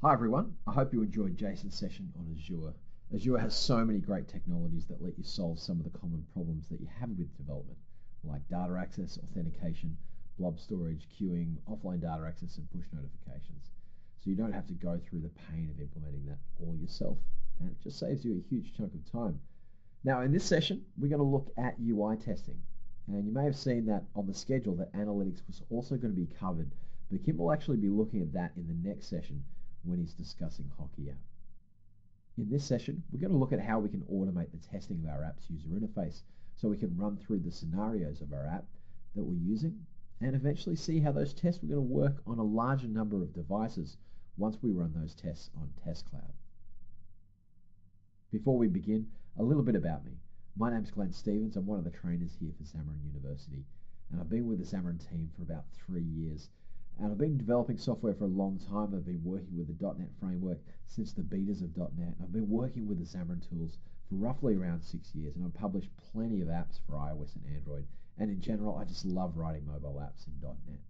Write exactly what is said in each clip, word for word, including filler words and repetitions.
Hi everyone, I hope you enjoyed Jason's session on Azure. Azure has so many great technologies that let you solve some of the common problems that you have with development, like data access, authentication, blob storage, queuing, offline data access, and push notifications. So you don't have to go through the pain of implementing that all yourself, and it just saves you a huge chunk of time. Now in this session, we're going to look at U I testing. And you may have seen that on the schedule that analytics was also going to be covered, but Kim will actually be looking at that in the next session when he's discussing Hockey App. In this session, we're going to look at how we can automate the testing of our app's user interface so we can run through the scenarios of our app that we're using and eventually see how those tests are going to work on a larger number of devices once we run those tests on Test Cloud. Before we begin, a little bit about me. My name's Glenn Stevens. I'm one of the trainers here for Xamarin University, and I've been with the Xamarin team for about three years. And I've been developing software for a long time. I've been working with the dot net framework since the betas of dot net. I've been working with the Xamarin tools for roughly around six years, and I've published plenty of apps for iOS and Android. And in general, I just love writing mobile apps in dot net.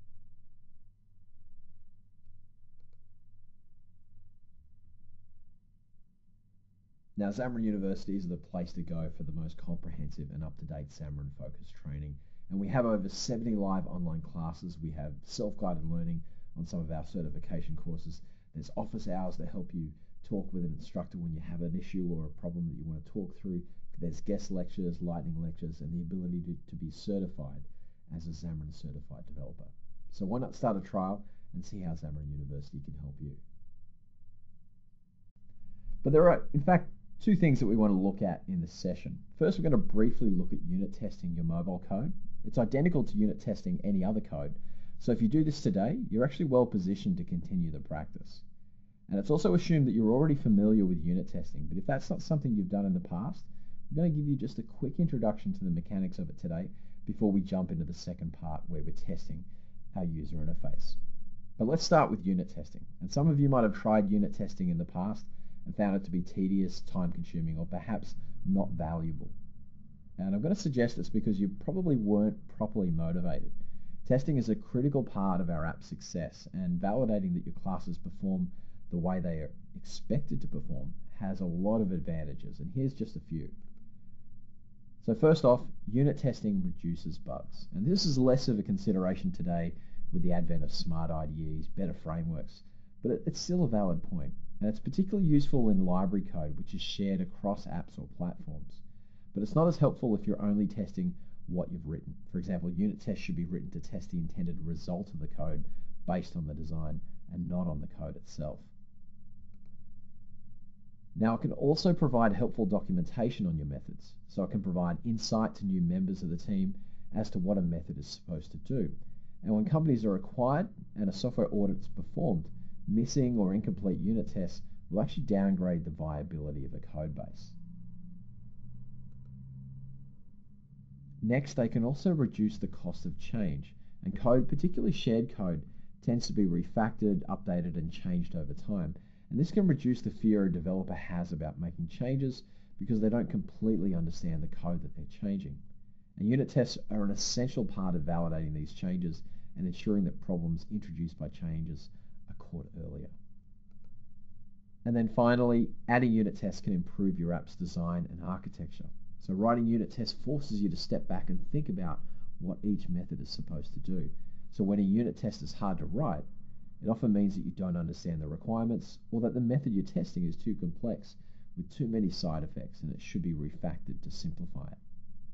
Now, Xamarin University is the place to go for the most comprehensive and up-to-date Xamarin-focused training. And we have over seventy live online classes. We have self-guided learning on some of our certification courses. There's office hours that help you talk with an instructor when you have an issue or a problem that you want to talk through. There's guest lectures, lightning lectures, and the ability to, to be certified as a Xamarin certified developer. So why not start a trial and see how Xamarin University can help you? But there are, in fact, two things that we want to look at in this session. First, we're going to briefly look at unit testing your mobile code. It's identical to unit testing any other code. So if you do this today, you're actually well positioned to continue the practice. And it's also assumed that you're already familiar with unit testing, but if that's not something you've done in the past, I'm going to give you just a quick introduction to the mechanics of it today before we jump into the second part where we're testing our user interface. But let's start with unit testing. And some of you might have tried unit testing in the past and found it to be tedious, time-consuming, or perhaps not valuable. And I'm going to suggest it's because you probably weren't properly motivated. Testing is a critical part of our app's success, and validating that your classes perform the way they are expected to perform has a lot of advantages, and here's just a few. So first off, unit testing reduces bugs, and this is less of a consideration today with the advent of smart I D Es, better frameworks, but it's still a valid point, and it's particularly useful in library code, which is shared across apps or platforms. But it's not as helpful if you're only testing what you've written. For example, unit tests should be written to test the intended result of the code based on the design and not on the code itself. Now, it can also provide helpful documentation on your methods, so it can provide insight to new members of the team as to what a method is supposed to do. And when companies are acquired and a software audit is performed, missing or incomplete unit tests will actually downgrade the viability of a code base. Next, they can also reduce the cost of change, and code, particularly shared code, tends to be refactored, updated, and changed over time. And this can reduce the fear a developer has about making changes because they don't completely understand the code that they're changing. And unit tests are an essential part of validating these changes and ensuring that problems introduced by changes are caught earlier. And then finally, adding unit tests can improve your app's design and architecture. So writing unit tests forces you to step back and think about what each method is supposed to do. So when a unit test is hard to write, it often means that you don't understand the requirements or that the method you're testing is too complex with too many side effects, and it should be refactored to simplify it.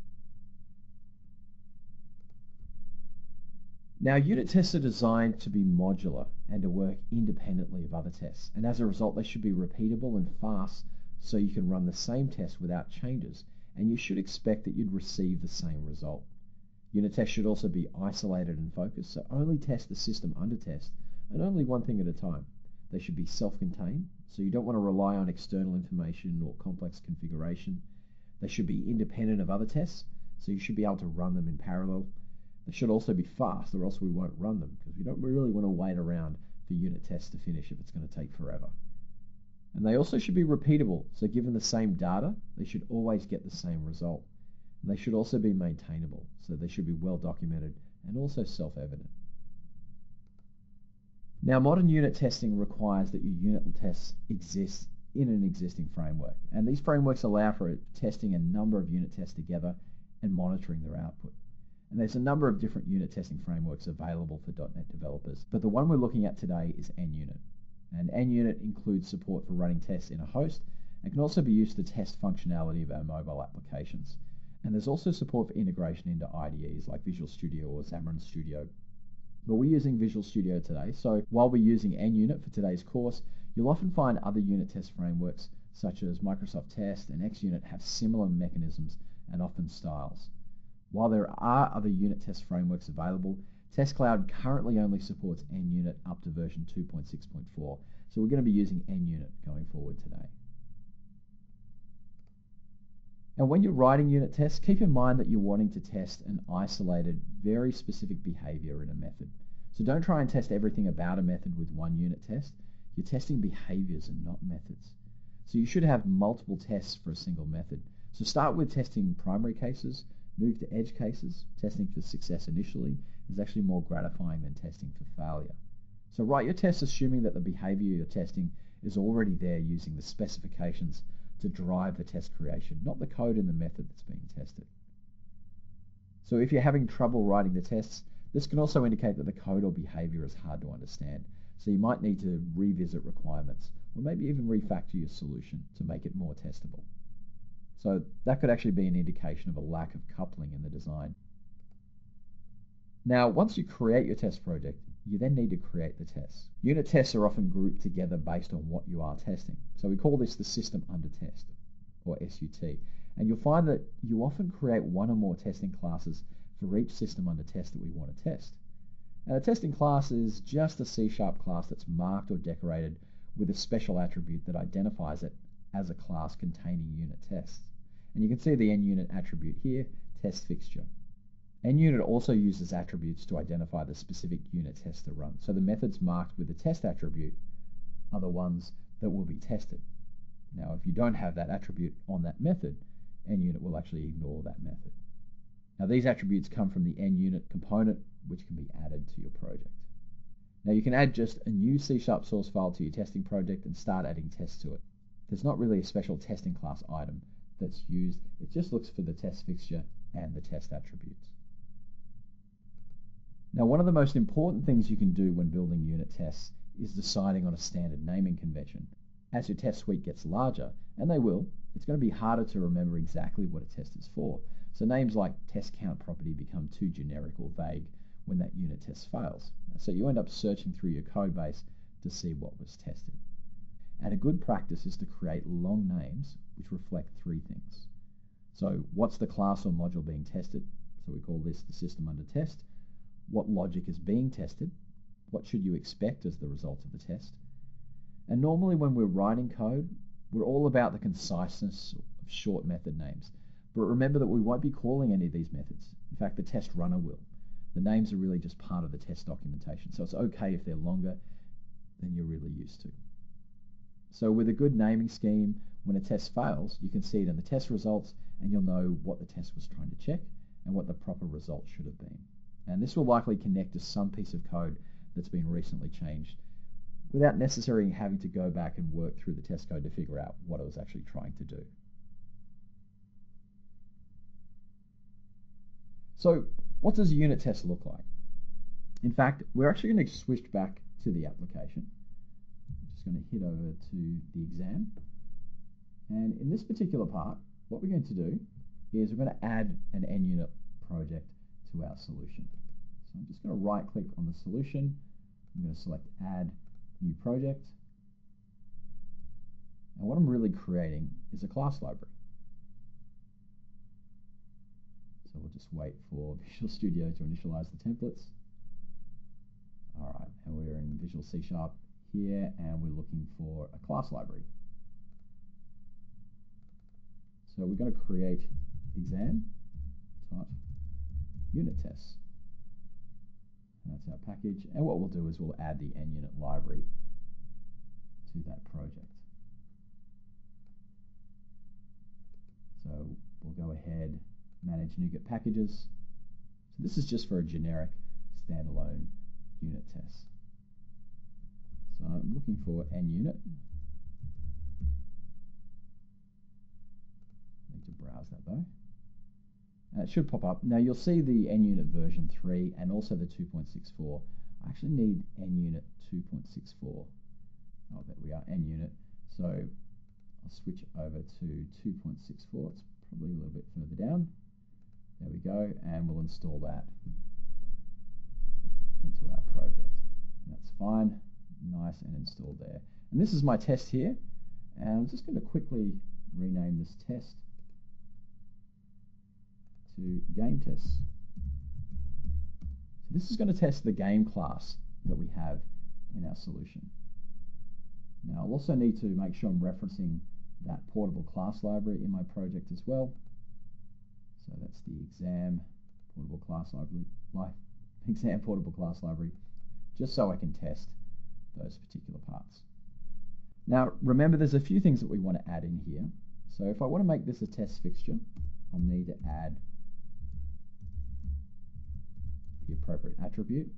Now, unit tests are designed to be modular and to work independently of other tests, and as a result they should be repeatable and fast so you can run the same test without changes, and you should expect that you'd receive the same result. Unit tests should also be isolated and focused, so only test the system under test and only one thing at a time. They should be self-contained, so you don't want to rely on external information or complex configuration. They should be independent of other tests, so you should be able to run them in parallel. They should also be fast, or else we won't run them, because we don't really want to wait around for unit tests to finish if it's going to take forever. And they also should be repeatable, so given the same data, they should always get the same result. And they should also be maintainable, so they should be well documented and also self-evident. Now, modern unit testing requires that your unit tests exist in an existing framework, and these frameworks allow for testing a number of unit tests together and monitoring their output. And there's a number of different unit testing frameworks available for dot net developers, but the one we're looking at today is N unit. And N unit includes support for running tests in a host and can also be used to test functionality of our mobile applications. And there's also support for integration into I D Es like Visual Studio or Xamarin Studio. But we're using Visual Studio today, so while we're using N unit for today's course, you'll often find other unit test frameworks such as Microsoft Test and X unit have similar mechanisms and often styles. While there are other unit test frameworks available, TestCloud currently only supports N unit up to version two point six point four, so we're going to be using N unit going forward today. And when you're writing unit tests, keep in mind that you're wanting to test an isolated, very specific behavior in a method. So don't try and test everything about a method with one unit test. You're testing behaviors and not methods. So you should have multiple tests for a single method. So start with testing primary cases, move to edge cases. Testing for success initially is actually more gratifying than testing for failure. So write your tests assuming that the behavior you're testing is already there using the specifications to drive the test creation, not the code in the method that's being tested. So if you're having trouble writing the tests, this can also indicate that the code or behavior is hard to understand. So you might need to revisit requirements or maybe even refactor your solution to make it more testable. So that could actually be an indication of a lack of coupling in the design. Now, once you create your test project, you then need to create the tests. Unit tests are often grouped together based on what you are testing. So we call this the system under test, or S U T. And you'll find that you often create one or more testing classes for each system under test that we want to test. And a testing class is just a C sharp class that's marked or decorated with a special attribute that identifies it as a class containing unit tests. And you can see the N unit attribute here, test fixture. N unit also uses attributes to identify the specific unit test to run. So the methods marked with the test attribute are the ones that will be tested. Now, if you don't have that attribute on that method, N unit will actually ignore that method. Now, these attributes come from the N unit component, which can be added to your project. Now, you can add just a new C sharp source file to your testing project and start adding tests to it. There's not really a special testing class item that's used. It just looks for the test fixture and the test attributes. Now, one of the most important things you can do when building unit tests is deciding on a standard naming convention. As your test suite gets larger, and they will, it's going to be harder to remember exactly what a test is for. So names like test count property become too generic or vague when that unit test fails. So you end up searching through your code base to see what was tested. And a good practice is to create long names which reflect three things. So what's the class or module being tested? So we call this the system under test. What logic is being tested? What should you expect as the result of the test? And normally when we're writing code, we're all about the conciseness of short method names. But remember that we won't be calling any of these methods. In fact, the test runner will. The names are really just part of the test documentation. So it's okay if they're longer than you're really used to. So with a good naming scheme, when a test fails, you can see it in the test results and you'll know what the test was trying to check and what the proper result should have been. And this will likely connect to some piece of code that's been recently changed without necessarily having to go back and work through the test code to figure out what it was actually trying to do. So what does a unit test look like? In fact, we're actually going to switch back to the application. I'm just going to hit over to the exam. And in this particular part, what we're going to do is we're going to add an N unit project to our solution. So I'm just going to right click on the solution. I'm going to select add new project. And what I'm really creating is a class library. So we'll just wait for Visual Studio to initialize the templates. All right, and we're in Visual C Sharp here, and we're looking for a class library. So we're going to create exam type unit tests. And that's our package. And what we'll do is we'll add the N unit library to that project. So we'll go ahead, manage NuGet packages. So this is just for a generic standalone unit test. looking for NUnit. Need to browse that though. And it should pop up. Now you'll see the NUnit version three and also the two point six four. I actually need NUnit two point six four. Oh, there we are, NUnit. So I'll switch over to two point six four. It's probably a little bit further down. There we go, and we'll install that into our project. And that's fine, nice and installed there. And this is my test here, and I'm just going to quickly rename this test to game tests. So this is going to test the game class that we have in our solution. Now I'll also need to make sure I'm referencing that portable class library in my project as well. So that's the exam portable class library, like exam portable class library, just so I can test those particular parts. Now remember, there's a few things that we want to add in here. So if I want to make this a test fixture, I'll need to add the appropriate attribute.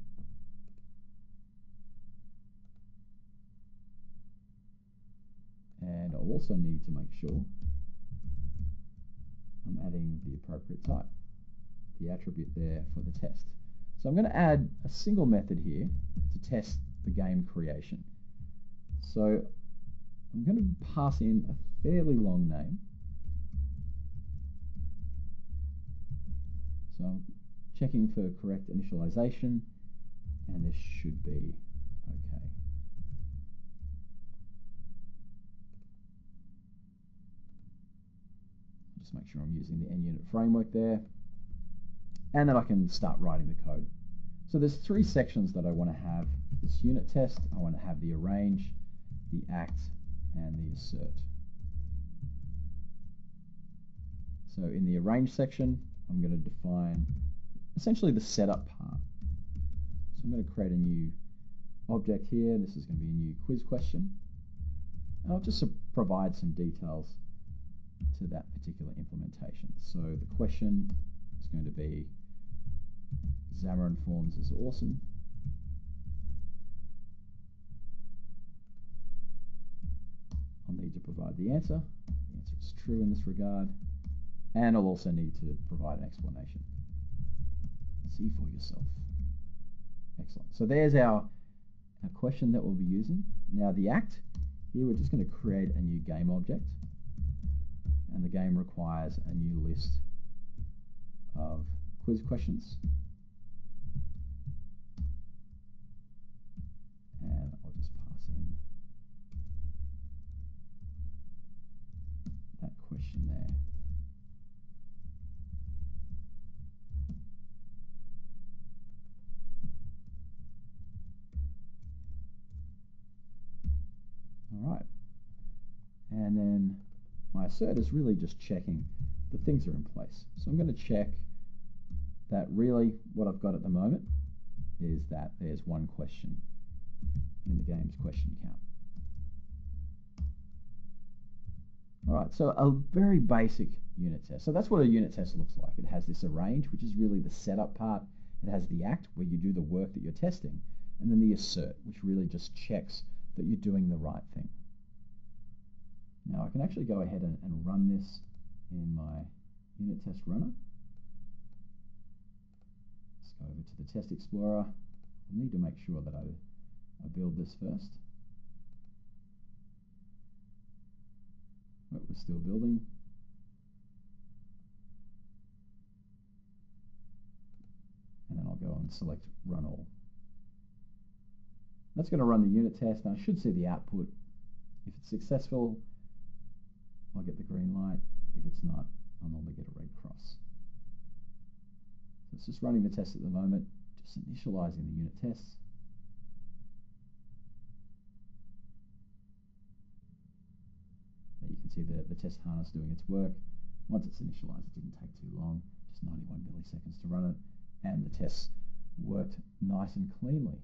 And I'll also need to make sure I'm adding the appropriate type, the attribute there for the test. So I'm going to add a single method here to test the game creation. So I'm going to pass in a fairly long name. So I'm checking for correct initialization, and this should be okay. Just make sure I'm using the NUnit framework there, and then I can start writing the code. So there's three sections that I want to have this unit test. I want to have the arrange, the act, and the assert. So in the arrange section, I'm going to define essentially the setup part. So I'm going to create a new object here. This is going to be a new quiz question. And I'll just provide some details to that particular implementation. So the question is going to be, Xamarin Forms is awesome. I'll need to provide the answer. The answer is true in this regard. And I'll also need to provide an explanation. See for yourself. Excellent. So there's our, our question that we'll be using. Now the act, here we're just going to create a new game object. And the game requires a new list of quiz questions. And I'll just pass in that question there. All right. And then my assert is really just checking that things are in place. So I'm going to check that really what I've got at the moment is that there's one question in the game's question count. All right, so a very basic unit test. So that's what a unit test looks like. It has this arrange, which is really the setup part. It has the act, where you do the work that you're testing, and then the assert, which really just checks that you're doing the right thing. Now I can actually go ahead and, and run this in my unit test runner. Let's go over to the Test Explorer. I need to make sure that I, I build this first. But we're still building. And then I'll go and select Run All. That's going to run the unit test. Now I should see the output. If it's successful, I'll get the green light. If it's not, I'll normally get a red cross. So it's just running the test at the moment, just initializing the unit tests. There you can see the, the test harness doing its work. Once it's initialized, it didn't take too long, just ninety-one milliseconds to run it, and the tests worked nice and cleanly.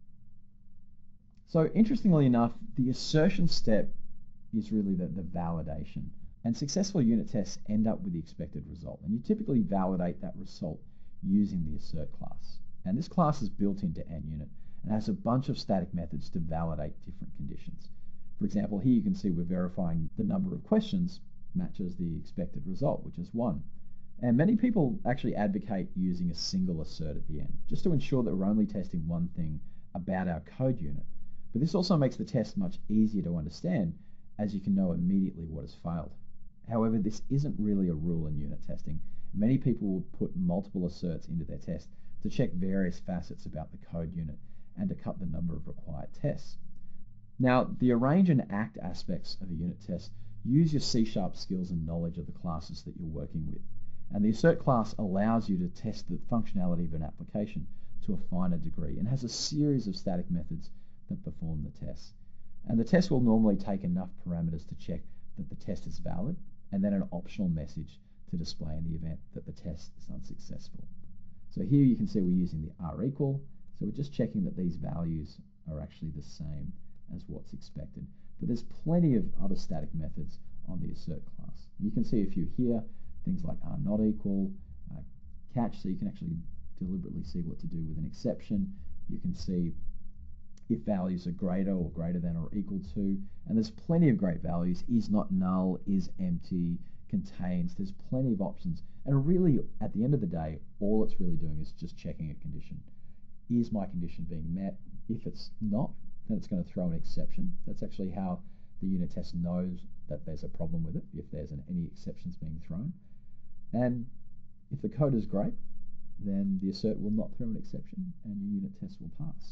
So interestingly enough, the assertion step is really the, the validation. And successful unit tests end up with the expected result. And you typically validate that result using the assert class. And this class is built into NUnit and has a bunch of static methods to validate different conditions. conditions. For example, here you can see we're verifying the number of questions matches the expected result, which is one. And many people actually advocate using a single assert at the end, just to ensure that we're only testing one thing about our code unit. But this also makes the test much easier to understand, as you can know immediately what has failed. However, this isn't really a rule in unit testing. Many people will put multiple asserts into their test to check various facets about the code unit and to cut the number of required tests. Now, the arrange and act aspects of a unit test use your C sharp skills and knowledge of the classes that you're working with. And the assert class allows you to test the functionality of an application to a finer degree and has a series of static methods that perform the tests. And the test will normally take enough parameters to check that the test is valid, and then an optional message to display in the event that the test is unsuccessful. So here you can see we're using the R equal, so we're just checking that these values are actually the same as what's expected. But there's plenty of other static methods on the assert class. And you can see a few here, things like R not equal, uh, catch, so you can actually deliberately see what to do with an exception. You can see if values are greater or greater than or equal to, and there's plenty of great values, is not null, is empty, contains, there's plenty of options. And really, at the end of the day, all it's really doing is just checking a condition. Is my condition being met? If it's not, then it's going to throw an exception. That's actually how the unit test knows that there's a problem with it, if there's an, any exceptions being thrown. And if the code is great, then the assert will not throw an exception and your unit test will pass.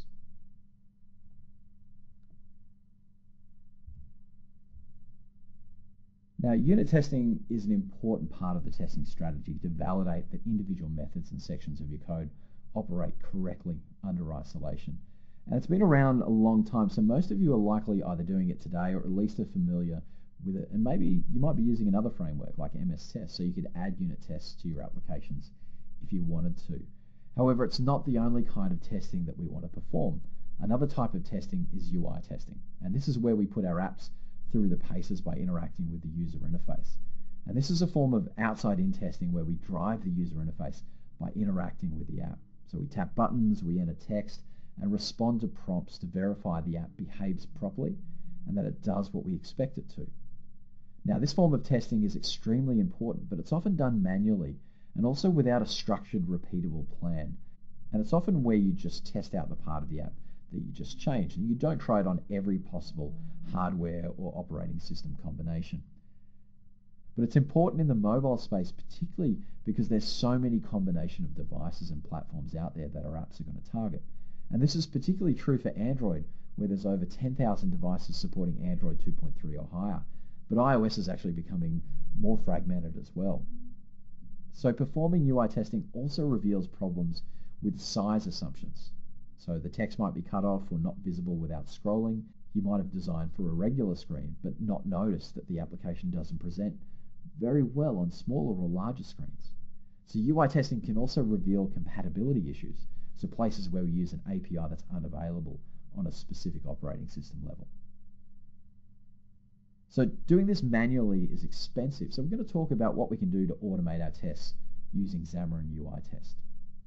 Now, unit testing is an important part of the testing strategy to validate that individual methods and sections of your code operate correctly under isolation. And it's been around a long time, so most of you are likely either doing it today or at least are familiar with it. And maybe you might be using another framework like M S Test, so you could add unit tests to your applications if you wanted to. However, it's not the only kind of testing that we want to perform. Another type of testing is U I testing, and this is where we put our apps through the paces by interacting with the user interface. And this is a form of outside-in testing where we drive the user interface by interacting with the app. So we tap buttons, we enter text, and respond to prompts to verify the app behaves properly and that it does what we expect it to. Now, this form of testing is extremely important, but it's often done manually and also without a structured, repeatable plan. And it's often where you just test out the part of the app that you just changed, and you don't try it on every possible hardware or operating system combination. But it's important in the mobile space, particularly because there's so many combination of devices and platforms out there that our apps are going to target. And this is particularly true for Android, where there's over ten thousand devices supporting Android two point three or higher. But iOS is actually becoming more fragmented as well. So performing U I testing also reveals problems with size assumptions. So the text might be cut off or not visible without scrolling. You might have designed for a regular screen, but not noticed that the application doesn't present very well on smaller or larger screens. So U I testing can also reveal compatibility issues, so places where we use an A P I that's unavailable on a specific operating system level. So doing this manually is expensive, so we're going to talk about what we can do to automate our tests using Xamarin U I Test.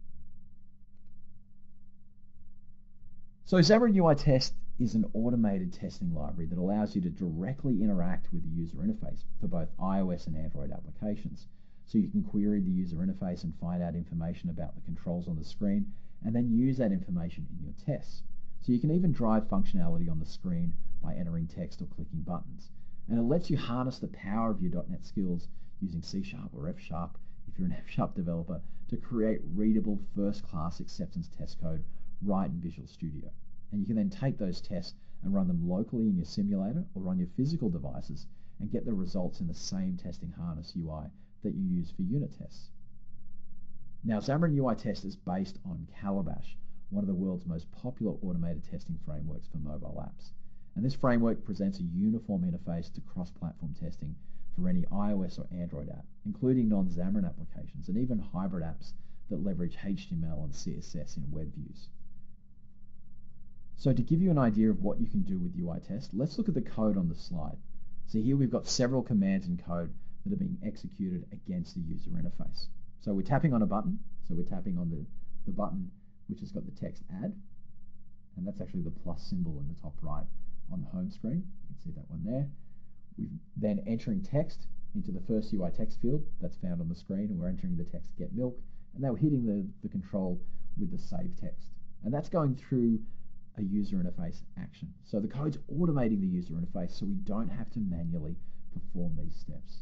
So Xamarin U I Test is an automated testing library that allows you to directly interact with the user interface for both iOS and Android applications. So you can query the user interface and find out information about the controls on the screen and then use that information in your tests. So you can even drive functionality on the screen by entering text or clicking buttons. And it lets you harness the power of your dot net skills using C sharp or F sharp if you're an F sharp developer to create readable first-class acceptance test code right in Visual Studio. And you can then take those tests and run them locally in your simulator or on your physical devices and get the results in the same testing harness U I that you use for unit tests. Now, Xamarin U I Test is based on Calabash, one of the world's most popular automated testing frameworks for mobile apps. And this framework presents a uniform interface to cross-platform testing for any iOS or Android app, including non-Xamarin applications and even hybrid apps that leverage H T M L and C S S in web views. So to give you an idea of what you can do with U I Test, let's look at the code on the slide. So here we've got several commands in code that are being executed against the user interface. So we're tapping on a button, so we're tapping on the, the button which has got the text add, and that's actually the plus symbol in the top right on the home screen. You can see that one there. We're then entering text into the first U I text field that's found on the screen, and we're entering the text get milk, and now we're hitting the, the control with the save text. And that's going through a user interface action. So the code's automating the user interface so we don't have to manually perform these steps.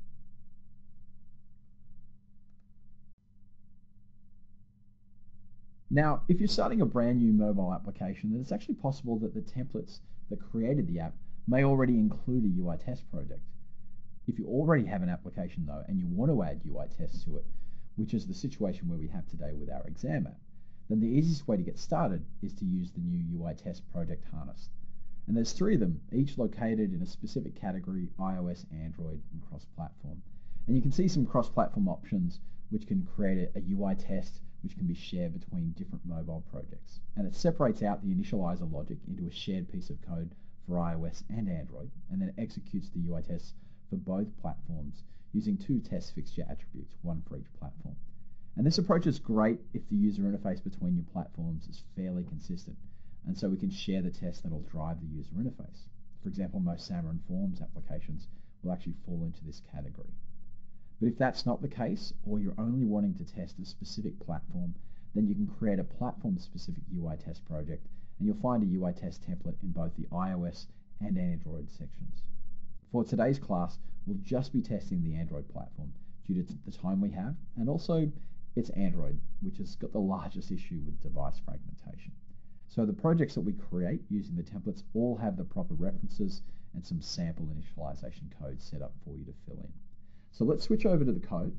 Now, if you're starting a brand new mobile application, then it's actually possible that the templates that created the app may already include a U I test project. If you already have an application though, and you want to add U I tests to it, which is the situation where we have today with our exam app, then the easiest way to get started is to use the new U I test project harness. And there's three of them, each located in a specific category: iOS, Android, and cross-platform. And you can see some cross-platform options which can create a, a U I test which can be shared between different mobile projects. And it separates out the initializer logic into a shared piece of code for iOS and Android, and then executes the U I tests for both platforms using two test fixture attributes, one for each platform. And this approach is great if the user interface between your platforms is fairly consistent, and so we can share the tests that will drive the user interface. For example, most Xamarin Forms applications will actually fall into this category. But if that's not the case, or you're only wanting to test a specific platform, then you can create a platform-specific U I test project, and you'll find a U I test template in both the iOS and Android sections. For today's class, we'll just be testing the Android platform due to the time we have, and also it's Android, which has got the largest issue with device fragmentation. So the projects that we create using the templates all have the proper references and some sample initialization code set up for you to fill in. So let's switch over to the code.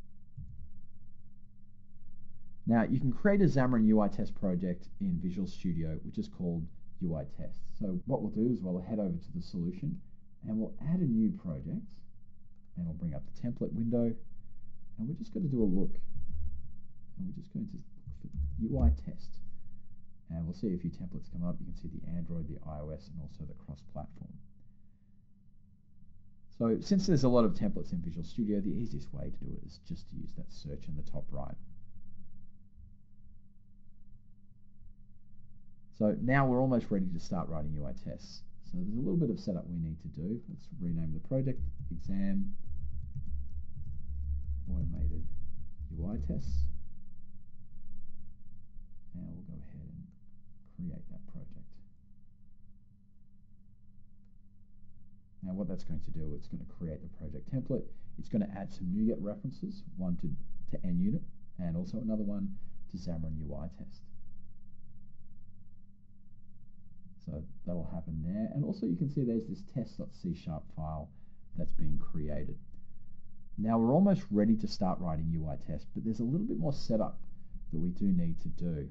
Now you can create a Xamarin U I test project in Visual Studio, which is called U I test. So what we'll do is we'll head over to the solution and we'll add a new project, and we'll bring up the template window, and we're just going to do a look, and we're just going to look for U I test, and we'll see a few templates come up. You can see the Android, the iOS, and also the cross-platform. So since there's a lot of templates in Visual Studio, the easiest way to do it is just to use that search in the top right. So now we're almost ready to start writing U I tests. So there's a little bit of setup we need to do. Let's rename the project Exam Automated U I Tests. And we'll go ahead and create that project. Now what that's going to do, it's going to create the project template. It's going to add some NuGet references, one to, to NUnit, and also another one to Xamarin U I Test. So that'll happen there. And also you can see there's this test.c sharp file that's been created. Now we're almost ready to start writing U I tests, but there's a little bit more setup that we do need to do.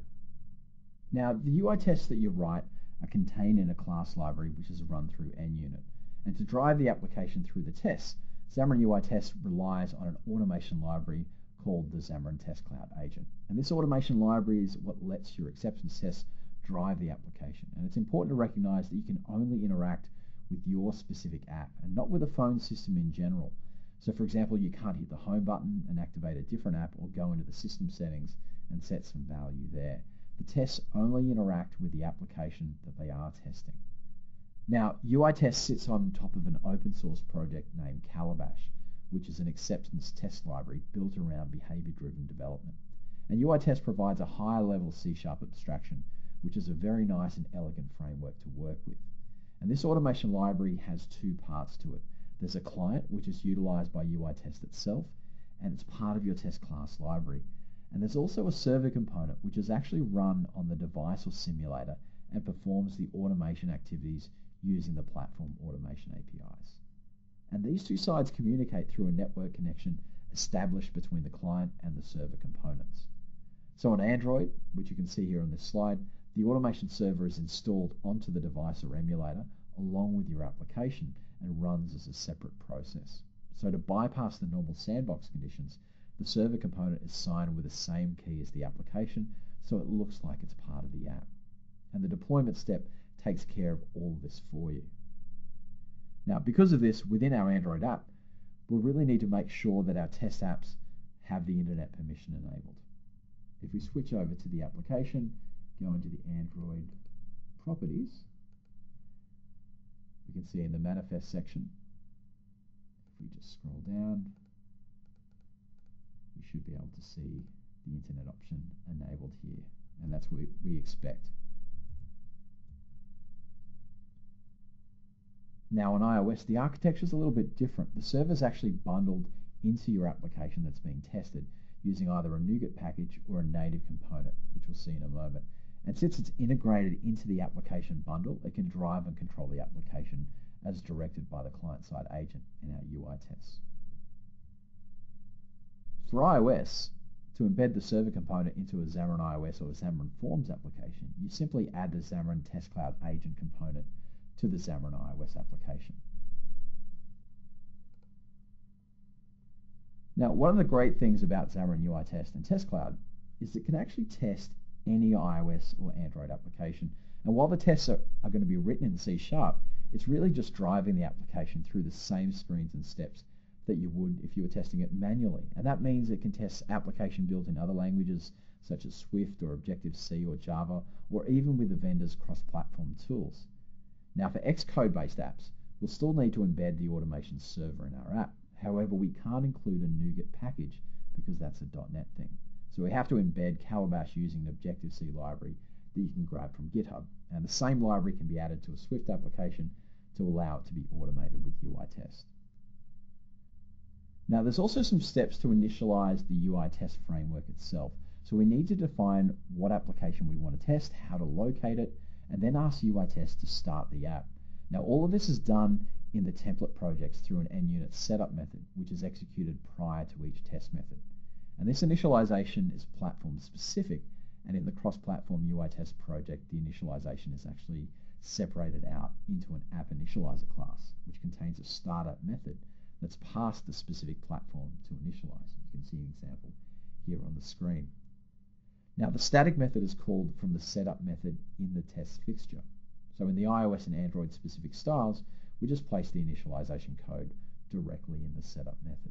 Now the U I tests that you write are contained in a class library which is run through NUnit. And to drive the application through the tests, Xamarin U I Test relies on an automation library called the Xamarin Test Cloud Agent. And this automation library is what lets your acceptance tests drive the application. And it's important to recognize that you can only interact with your specific app and not with a phone system in general. So for example, you can't hit the home button and activate a different app, or go into the system settings and set some value there. The tests only interact with the application that they are testing. Now, U I Test sits on top of an open source project named Calabash, which is an acceptance test library built around behavior-driven development. And U I Test provides a higher level C sharp abstraction, which is a very nice and elegant framework to work with. And this automation library has two parts to it. There's a client, which is utilized by U I Test itself, and it's part of your test class library. And there's also a server component, which is actually run on the device or simulator and performs the automation activities using the platform automation A P Is. And these two sides communicate through a network connection established between the client and the server components. So on Android, which you can see here on this slide, the automation server is installed onto the device or emulator along with your application and runs as a separate process. So to bypass the normal sandbox conditions, the server component is signed with the same key as the application, so it looks like it's part of the app. And the deployment step takes care of all of this for you. Now, because of this, within our Android app, we'll really need to make sure that our test apps have the internet permission enabled. If we switch over to the application, go into the Android properties, can see in the manifest section, if we just scroll down, we should be able to see the internet option enabled here, and that's what we expect. Now on iOS, the architecture is a little bit different. The server is actually bundled into your application that's being tested using either a NuGet package or a native component, which we'll see in a moment. And since it's integrated into the application bundle, it can drive and control the application as directed by the client-side agent in our U I tests. For iOS, to embed the server component into a Xamarin iOS or a Xamarin Forms application, you simply add the Xamarin Test Cloud agent component to the Xamarin iOS application. Now, one of the great things about Xamarin U I Test and Test Cloud is it can actually test any iOS or Android application. And while the tests are, are going to be written in C sharp, it's really just driving the application through the same screens and steps that you would if you were testing it manually. And that means it can test application built in other languages such as Swift or Objective-C or Java, or even with the vendor's cross-platform tools. Now for Xcode-based apps, we'll still need to embed the automation server in our app. However, we can't include a NuGet package because that's a dot net thing. So we have to embed Calabash using the Objective-C library that you can grab from GitHub. And the same library can be added to a Swift application to allow it to be automated with U I Test. Now there's also some steps to initialize the U I Test framework itself. So we need to define what application we want to test, how to locate it, and then ask U I Test to start the app. Now all of this is done in the template projects through an N unit setup method, which is executed prior to each test method. And this initialization is platform specific, and in the cross-platform U I Test project, the initialization is actually separated out into an app initializer class, which contains a startup method that's passed the specific platform to initialize. You can see an example here on the screen. Now the static method is called from the setup method in the test fixture. So in the iOS and Android specific styles, we just place the initialization code directly in the setup method.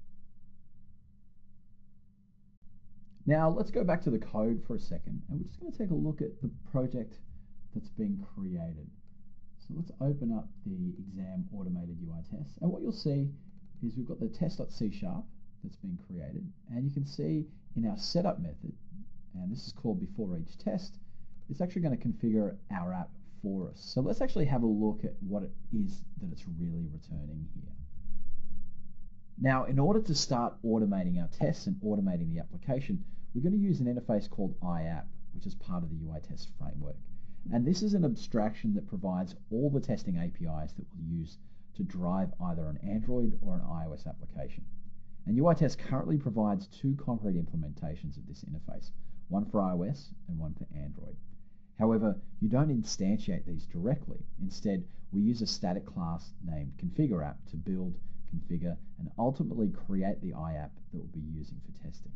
Now let's go back to the code for a second, and we're just going to take a look at the project that's been created. So let's open up the exam automated U I test, and what you'll see is we've got the test.c sharp that's been created, and you can see in our setup method, and this is called before each test, it's actually going to configure our app for us. So let's actually have a look at what it is that it's really returning here. Now, in order to start automating our tests and automating the application, we're going to use an interface called iApp, which is part of the U I Test framework. And this is an abstraction that provides all the testing A P Is that we'll use to drive either an Android or an iOS application. And U I Test currently provides two concrete implementations of this interface, one for iOS and one for Android. However, you don't instantiate these directly. Instead, we use a static class named ConfigureApp to build, configure, and ultimately create the iApp that we'll be using for testing.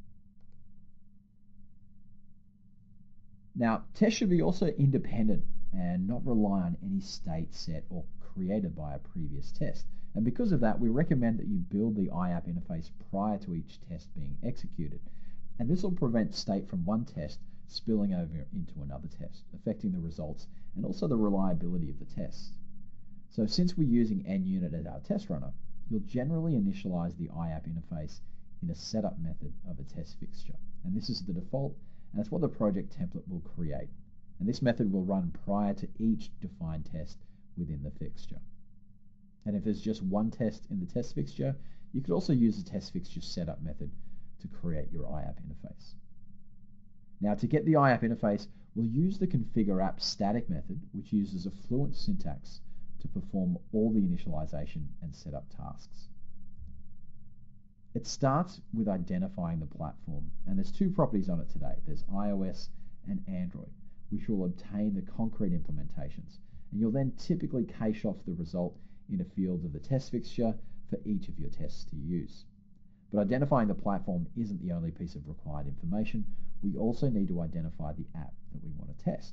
Now, tests should be also independent and not rely on any state set or created by a previous test. And because of that, we recommend that you build the iApp interface prior to each test being executed. And this will prevent state from one test spilling over into another test, affecting the results and also the reliability of the test. So since we're using N unit as our test runner, you'll generally initialize the iApp interface in a setup method of a test fixture. And this is the default, and it's what the project template will create. And this method will run prior to each defined test within the fixture. And if there's just one test in the test fixture, you could also use the test fixture setup method to create your iApp interface. Now to get the iApp interface, we'll use the ConfigureApp static method, which uses a Fluent syntax to perform all the initialization and setup tasks. It starts with identifying the platform, and there's two properties on it today. There's iOS and Android, which will obtain the concrete implementations, and you'll then typically cache off the result in a field of the test fixture for each of your tests to use. But identifying the platform isn't the only piece of required information. We also need to identify the app that we want to test.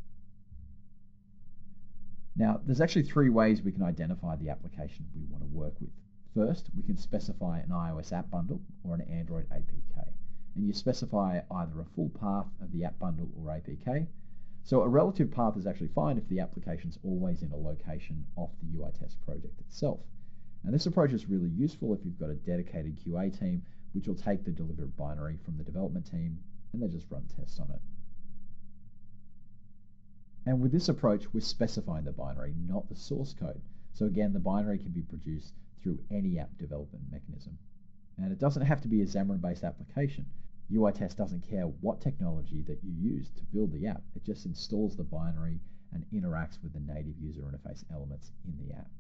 Now, there's actually three ways we can identify the application we want to work with. First, we can specify an iOS app bundle or an Android A P K. And you specify either a full path of the app bundle or A P K. So a relative path is actually fine if the application's always in a location off the U I test project itself. And this approach is really useful if you've got a dedicated Q A team, which will take the delivered binary from the development team and they just run tests on it. And with this approach, we're specifying the binary, not the source code. So again, the binary can be produced through any app development mechanism. And it doesn't have to be a Xamarin-based application. U I test doesn't care what technology that you use to build the app. It just installs the binary and interacts with the native user interface elements in the app.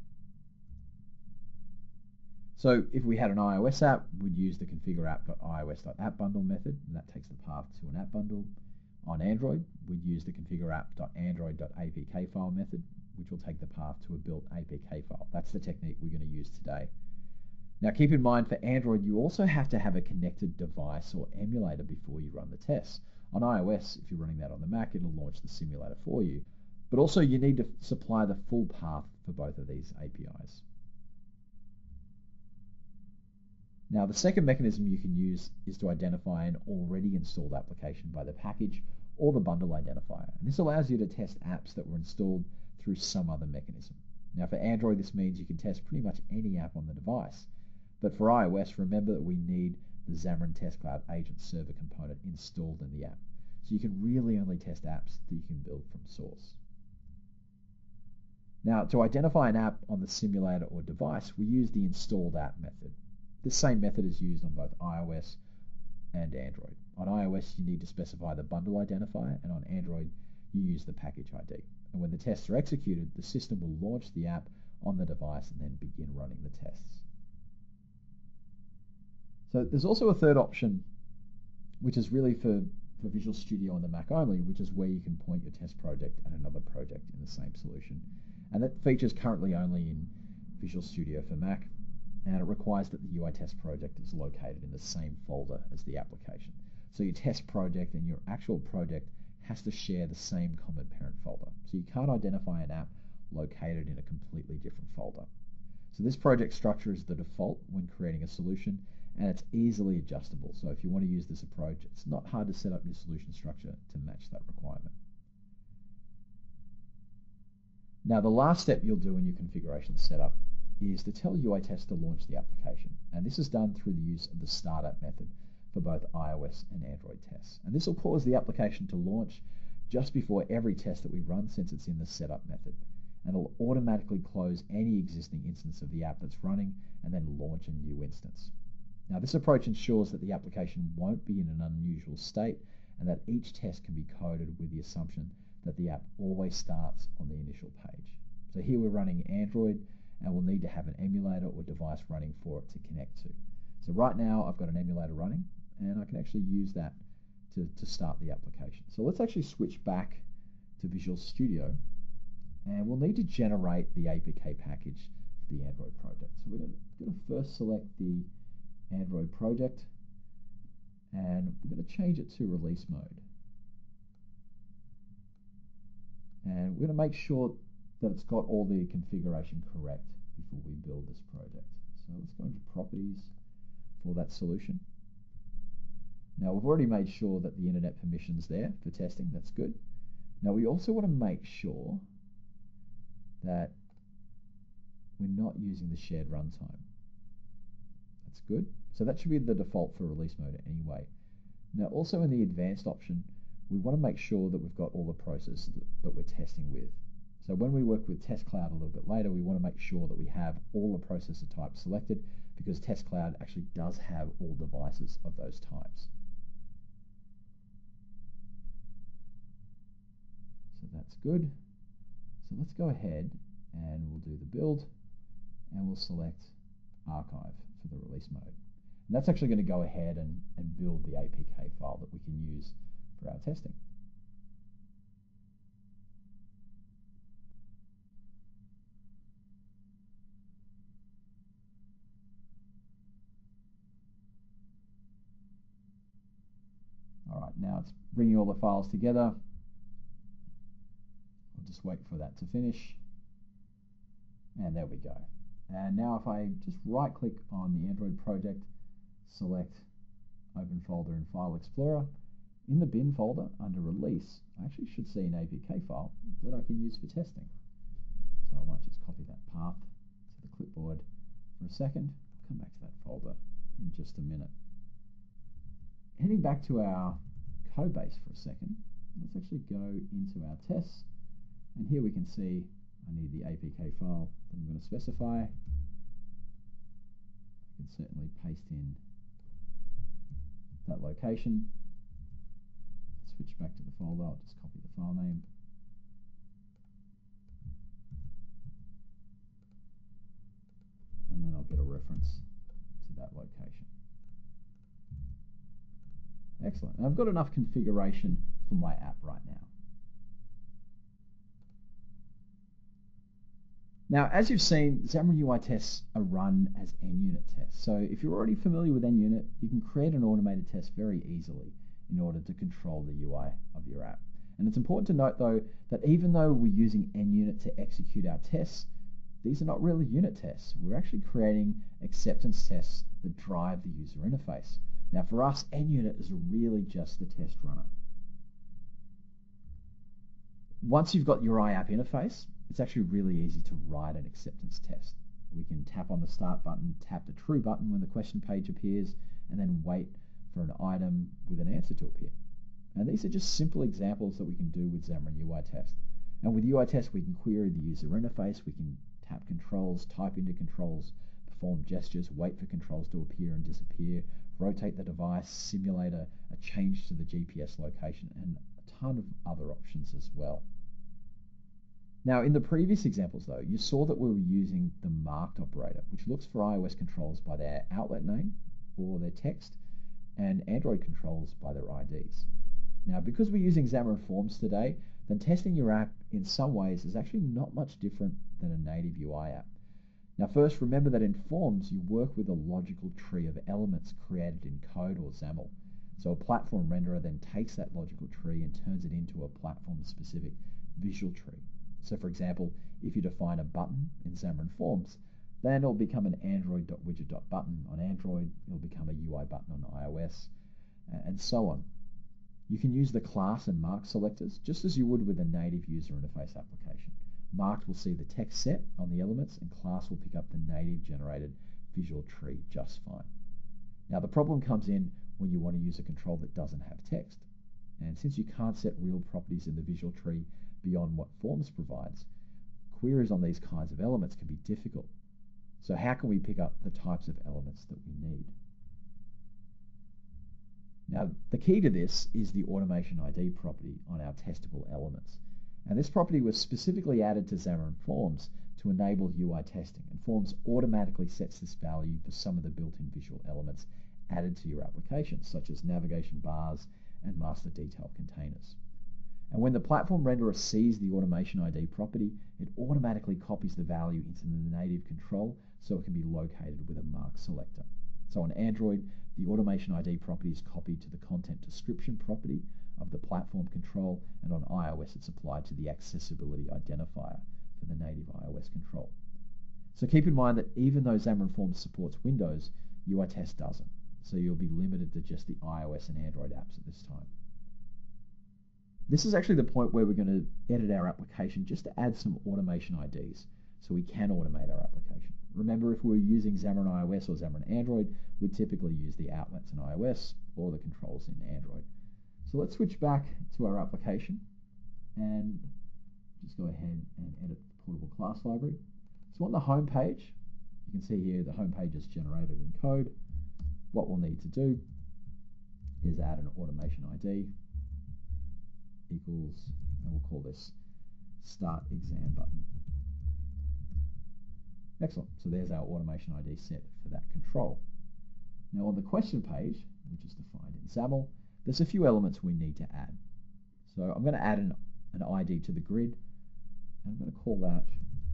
So if we had an iOS app, we'd use the configure app.ios.appBundle method, and that takes the path to an app bundle. On Android, we'd use the configure app.android.apk file method, which will take the path to a built A P K file. That's the technique we're going to use today. Now keep in mind, for Android, you also have to have a connected device or emulator before you run the tests. On iOS, if you're running that on the Mac, it'll launch the simulator for you. But also you need to supply the full path for both of these A P Is. Now the second mechanism you can use is to identify an already installed application by the package or the bundle identifier. And this allows you to test apps that were installed through some other mechanism. Now for Android, this means you can test pretty much any app on the device. But for iOS, remember that we need the Xamarin Test Cloud Agent Server component installed in the app. So you can really only test apps that you can build from source. Now to identify an app on the simulator or device, we use the installed app method. This same method is used on both iOS and Android. On iOS, you need to specify the bundle identifier, and on Android, you use the package I D. And when the tests are executed, the system will launch the app on the device and then begin running the tests. So there's also a third option, which is really for, for Visual Studio on the Mac only, which is where you can point your test project at another project in the same solution. And that feature is currently only in Visual Studio for Mac, and it requires that the U I test project is located in the same folder as the application. So your test project and your actual project has to share the same common parent folder. So you can't identify an app located in a completely different folder. So this project structure is the default when creating a solution, and it's easily adjustable. So if you want to use this approach, it's not hard to set up your solution structure to match that requirement. Now the last step you'll do in your configuration setup is to tell U I test to launch the application. And this is done through the use of the startup method for both iOS and Android tests. And this will cause the application to launch just before every test that we run, since it's in the setup method. And it'll automatically close any existing instance of the app that's running and then launch a new instance. Now this approach ensures that the application won't be in an unusual state and that each test can be coded with the assumption that the app always starts on the initial page. So here we're running Android, and we'll need to have an emulator or device running for it to connect to. So right now I've got an emulator running, and I can actually use that to, to start the application. So let's actually switch back to Visual Studio, and we'll need to generate the A P K package for the Android project. So we're going to first select the Android project, and we're going to change it to release mode. And we're going to make sure that it's got all the configuration correct before we build this project. So let's go into properties for that solution. Now we've already made sure that the internet permission's there for testing. That's good. Now we also want to make sure that we're not using the shared runtime. That's good. So that should be the default for release mode anyway. Now also in the advanced option, we want to make sure that we've got all the processes that, that we're testing with. So when we work with Test Cloud a little bit later, we want to make sure that we have all the processor types selected, because Test Cloud actually does have all devices of those types. So that's good. So let's go ahead and we'll do the build, and we'll select archive for the release mode. And that's actually going to go ahead and, and build the A P K file that we can use for our testing. All right, now it's bringing all the files together. I'll just wait for that to finish. And there we go. And now if I just right click on the Android project, select Open Folder in File Explorer, in the bin folder under release, I actually should see an A P K file that I can use for testing. So I might just copy that path to the clipboard for a second. I'll come back to that folder in just a minute. Heading back to our code base for a second, let's actually go into our tests. And here we can see I need the A P K file that I'm going to specify. I can certainly paste in that location. Switch back to the folder, I'll just copy the file name. And then I'll get a reference to that location. Excellent. And I've got enough configuration for my app right now. Now, as you've seen, Xamarin U I tests are run as N unit tests. So if you're already familiar with N unit, you can create an automated test very easily in order to control the U I of your app. And it's important to note, though, that even though we're using N unit to execute our tests, these are not really unit tests. We're actually creating acceptance tests that drive the user interface. Now, for us, N unit is really just the test runner. Once you've got your iApp interface, it's actually really easy to write an acceptance test. We can tap on the start button, tap the true button when the question page appears, and then wait for an item with an answer to appear. And these are just simple examples that we can do with Xamarin U I Test. And with U I Test, we can query the user interface, we can tap controls, type into controls, perform gestures, wait for controls to appear and disappear, rotate the device, simulate a, a change to the G P S location, and a ton of other options as well. Now, in the previous examples, though, you saw that we were using the marked operator, which looks for iOS controls by their outlet name or their text, and Android controls by their I Ds. Now, because we're using Xamarin Forms today, then testing your app in some ways is actually not much different than a native U I app. Now, first, remember that in Forms, you work with a logical tree of elements created in code or XAML. So a platform renderer then takes that logical tree and turns it into a platform-specific visual tree. So for example, if you define a button in Xamarin Forms, then it'll become an Android.widget.button on Android, it'll become a U I button on iOS, and so on. You can use the class and mark selectors just as you would with a native user interface application. Marked will see the text set on the elements, and class will pick up the native generated visual tree just fine. Now the problem comes in when you want to use a control that doesn't have text. And since you can't set real properties in the visual tree beyond what Forms provides, queries on these kinds of elements can be difficult. So how can we pick up the types of elements that we need? Now, the key to this is the automation I D property on our testable elements. And this property was specifically added to Xamarin Forms to enable U I testing, and Forms automatically sets this value for some of the built-in visual elements added to your application, such as navigation bars and master detail containers. And when the platform renderer sees the automation I D property, it automatically copies the value into the native control so it can be located with a mark selector. So on Android, the automation I D property is copied to the content description property of the platform control, and on iOS it's applied to the accessibility identifier for the native iOS control. So keep in mind that even though Xamarin Forms supports Windows, U I Test doesn't. So you'll be limited to just the iOS and Android apps at this time. This is actually the point where we're going to edit our application just to add some automation I Ds so we can automate our application. Remember, if we were using Xamarin iOS or Xamarin Android, we'd typically use the outlets in iOS or the controls in Android. So let's switch back to our application and just go ahead and edit the portable class library. So on the home page, you can see here the home page is generated in code. What we'll need to do is add an automation I D equals, and we'll call this start exam button. Excellent. So there's our automation I D set for that control. Now on the question page, which is defined in XAML, there's a few elements we need to add. So I'm going to add an, an I D to the grid, and I'm going to call that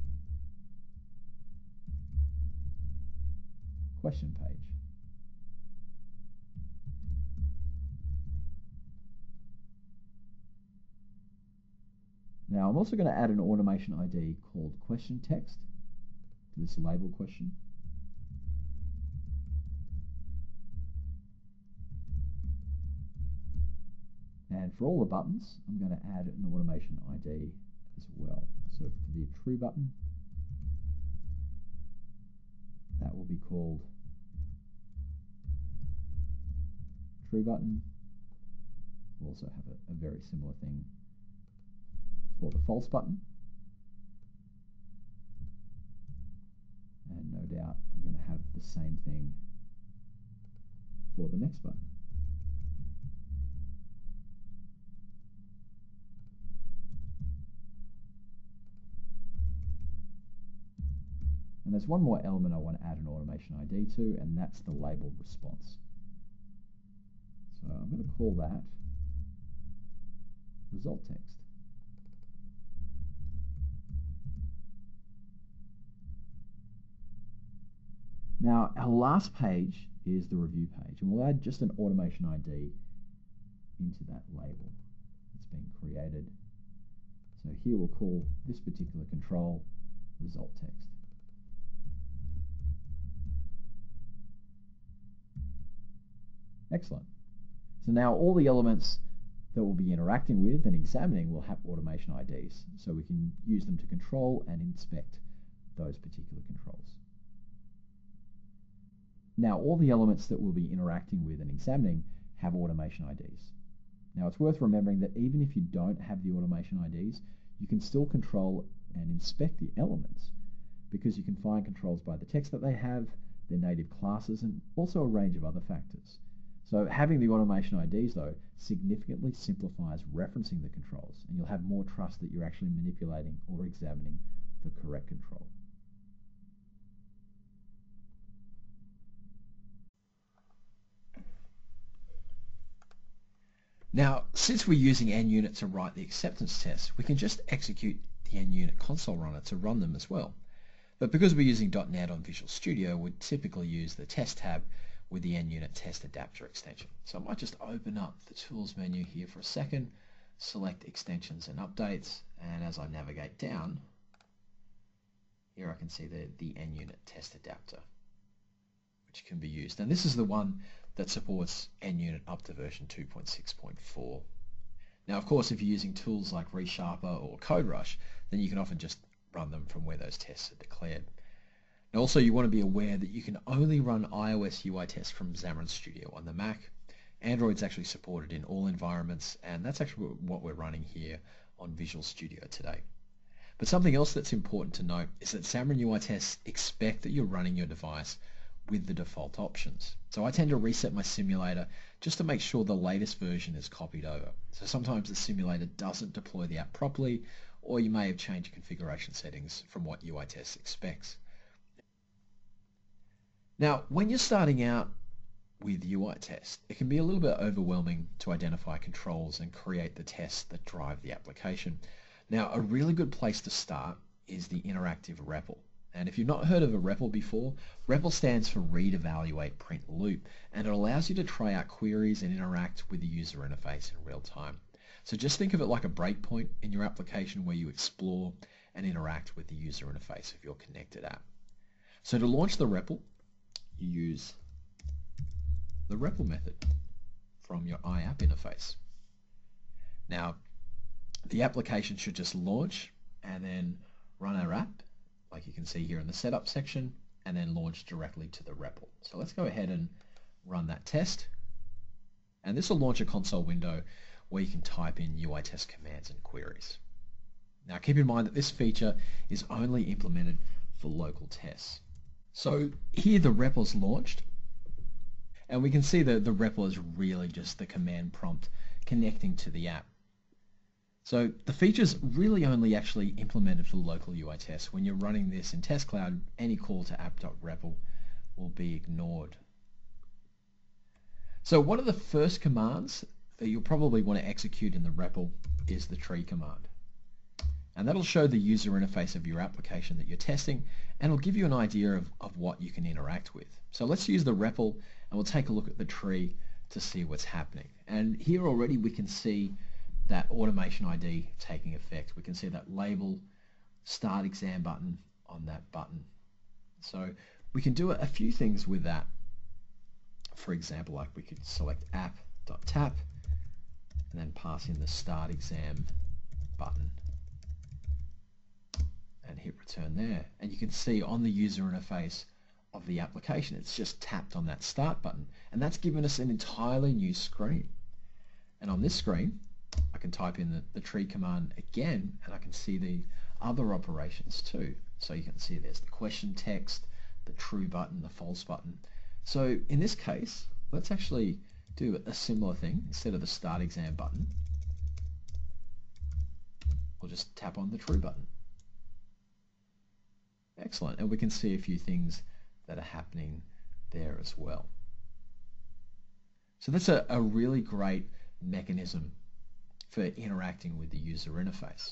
question page. Now I'm also going to add an automation I D called question text to this label question. And for all the buttons, I'm going to add an automation I D as well. So for the true button, that will be called true button. We'll also have a, a very similar thing for the false button. And no doubt I'm going to have the same thing for the next button. And there's one more element I want to add an automation I D to, and that's the labeled response. So I'm going to call that result text. Now, our last page is the review page, and we'll add just an automation I D into that label that's been created. So here we'll call this particular control result text. Excellent. So now all the elements that we'll be interacting with and examining will have automation I Ds, so we can use them to control and inspect those particular controls. Now all the elements that we'll be interacting with and examining have automation I Ds. Now it's worth remembering that even if you don't have the automation I Ds, you can still control and inspect the elements, because you can find controls by the text that they have, their native classes, and also a range of other factors. So having the automation I Ds, though, significantly simplifies referencing the controls, and you'll have more trust that you're actually manipulating or examining the correct control. Now, since we're using N unit to write the acceptance tests, we can just execute the N unit console runner to run them as well. But because we're using dot net on Visual Studio, we'd typically use the Test tab with the N unit test adapter extension. So I might just open up the Tools menu here for a second, select Extensions and Updates, and as I navigate down, here I can see the, the N unit test adapter, which can be used. And this is the one that supports N unit up to version two point six point four. Now, of course, if you're using tools like ReSharper or CodeRush, then you can often just run them from where those tests are declared. Now, also, you want to be aware that you can only run iOS U I tests from Xamarin Studio on the Mac. Android's actually supported in all environments, and that's actually what we're running here on Visual Studio today. But something else that's important to note is that Xamarin U I tests expect that you're running your device with the default options. So I tend to reset my simulator just to make sure the latest version is copied over. So sometimes the simulator doesn't deploy the app properly, or you may have changed configuration settings from what U I tests expects. Now, when you're starting out with U I tests, it can be a little bit overwhelming to identify controls and create the tests that drive the application. Now, a really good place to start is the interactive R E P L. And if you've not heard of a R E P L before, R E P L stands for Read, Evaluate, Print, Loop, and it allows you to try out queries and interact with the user interface in real time. So just think of it like a breakpoint in your application where you explore and interact with the user interface of your connected app. So to launch the R E P L, you use the R E P L method from your iApp interface. Now, the application should just launch and then run our app, like you can see here in the setup section, and then launch directly to the R E P L. So let's go ahead and run that test. And this will launch a console window where you can type in U I test commands and queries. Now keep in mind that this feature is only implemented for local tests. So here the R E P L's launched, and we can see that the R E P L is really just the command prompt connecting to the app. So the feature's really only actually implemented for local U I tests. When you're running this in Test Cloud, any call to app.repl will be ignored. So one of the first commands that you'll probably want to execute in the R E P L is the tree command. And that'll show the user interface of your application that you're testing, and it'll give you an idea of, of what you can interact with. So let's use the R E P L, and we'll take a look at the tree to see what's happening. And here already we can see that automation I D taking effect. We can see that label start exam button on that button. So we can do a few things with that. For example, like we could select app.tap, and then pass in the Start Exam button and hit return there. And you can see on the user interface of the application, it's just tapped on that Start button, and that's given us an entirely new screen. And on this screen, I can type in the, the tree command again, and I can see the other operations too. So you can see there's the question text, the true button, the false button. So in this case, let's actually do a similar thing. Instead of the Start Exam button, we'll just tap on the true button. Excellent, and we can see a few things that are happening there as well. So that's a, a really great mechanism for interacting with the user interface.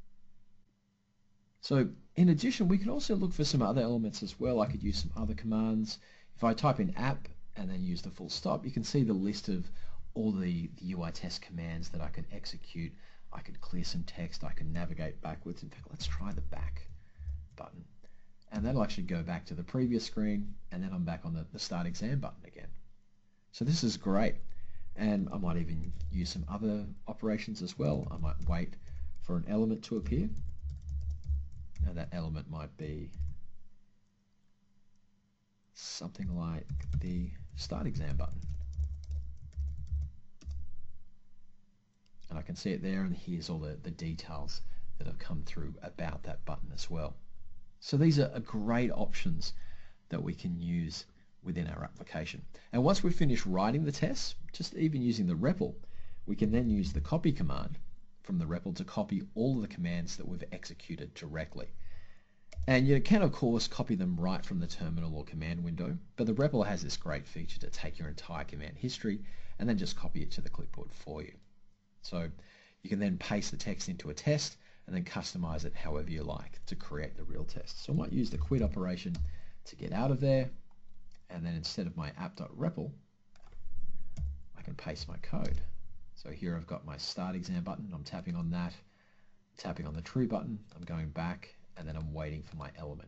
So in addition, we can also look for some other elements as well. I could use some other commands. If I type in app and then use the full stop, you can see the list of all the, the U I test commands that I can execute. I could clear some text, I can navigate backwards. In fact, let's try the back button. And that'll actually go back to the previous screen, and then I'm back on the, the Start Exam button again. So this is great. And I might even use some other operations as well. I might wait for an element to appear. And that element might be something like the Start Exam button. And I can see it there, and here's all the, the details that have come through about that button as well. So these are great options that we can use within our application. And once we've finished writing the tests, just even using the R E P L, we can then use the copy command from the R E P L to copy all of the commands that we've executed directly. And you can, of course, copy them right from the terminal or command window, but the R E P L has this great feature to take your entire command history and then just copy it to the clipboard for you. So you can then paste the text into a test and then customize it however you like to create the real test. So I might use the quit operation to get out of there, and then instead of my app.repl, I can paste my code. So here I've got my Start Exam button, I'm tapping on that, tapping on the true button, I'm going back, and then I'm waiting for my element.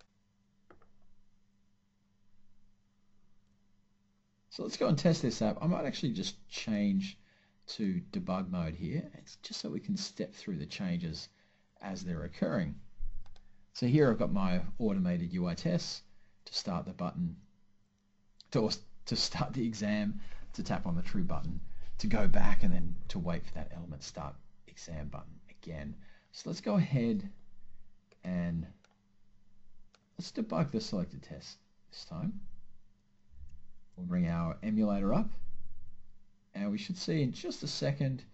So let's go and test this app. I might actually just change to debug mode here, it's just so we can step through the changes as they're occurring. So here I've got my automated U I tests, to start the button, to, to start the exam, to tap on the true button, to go back, and then to wait for that element Start Exam button again. So let's go ahead and let's debug the selected test this time. We'll bring our emulator up, and we should see in just a second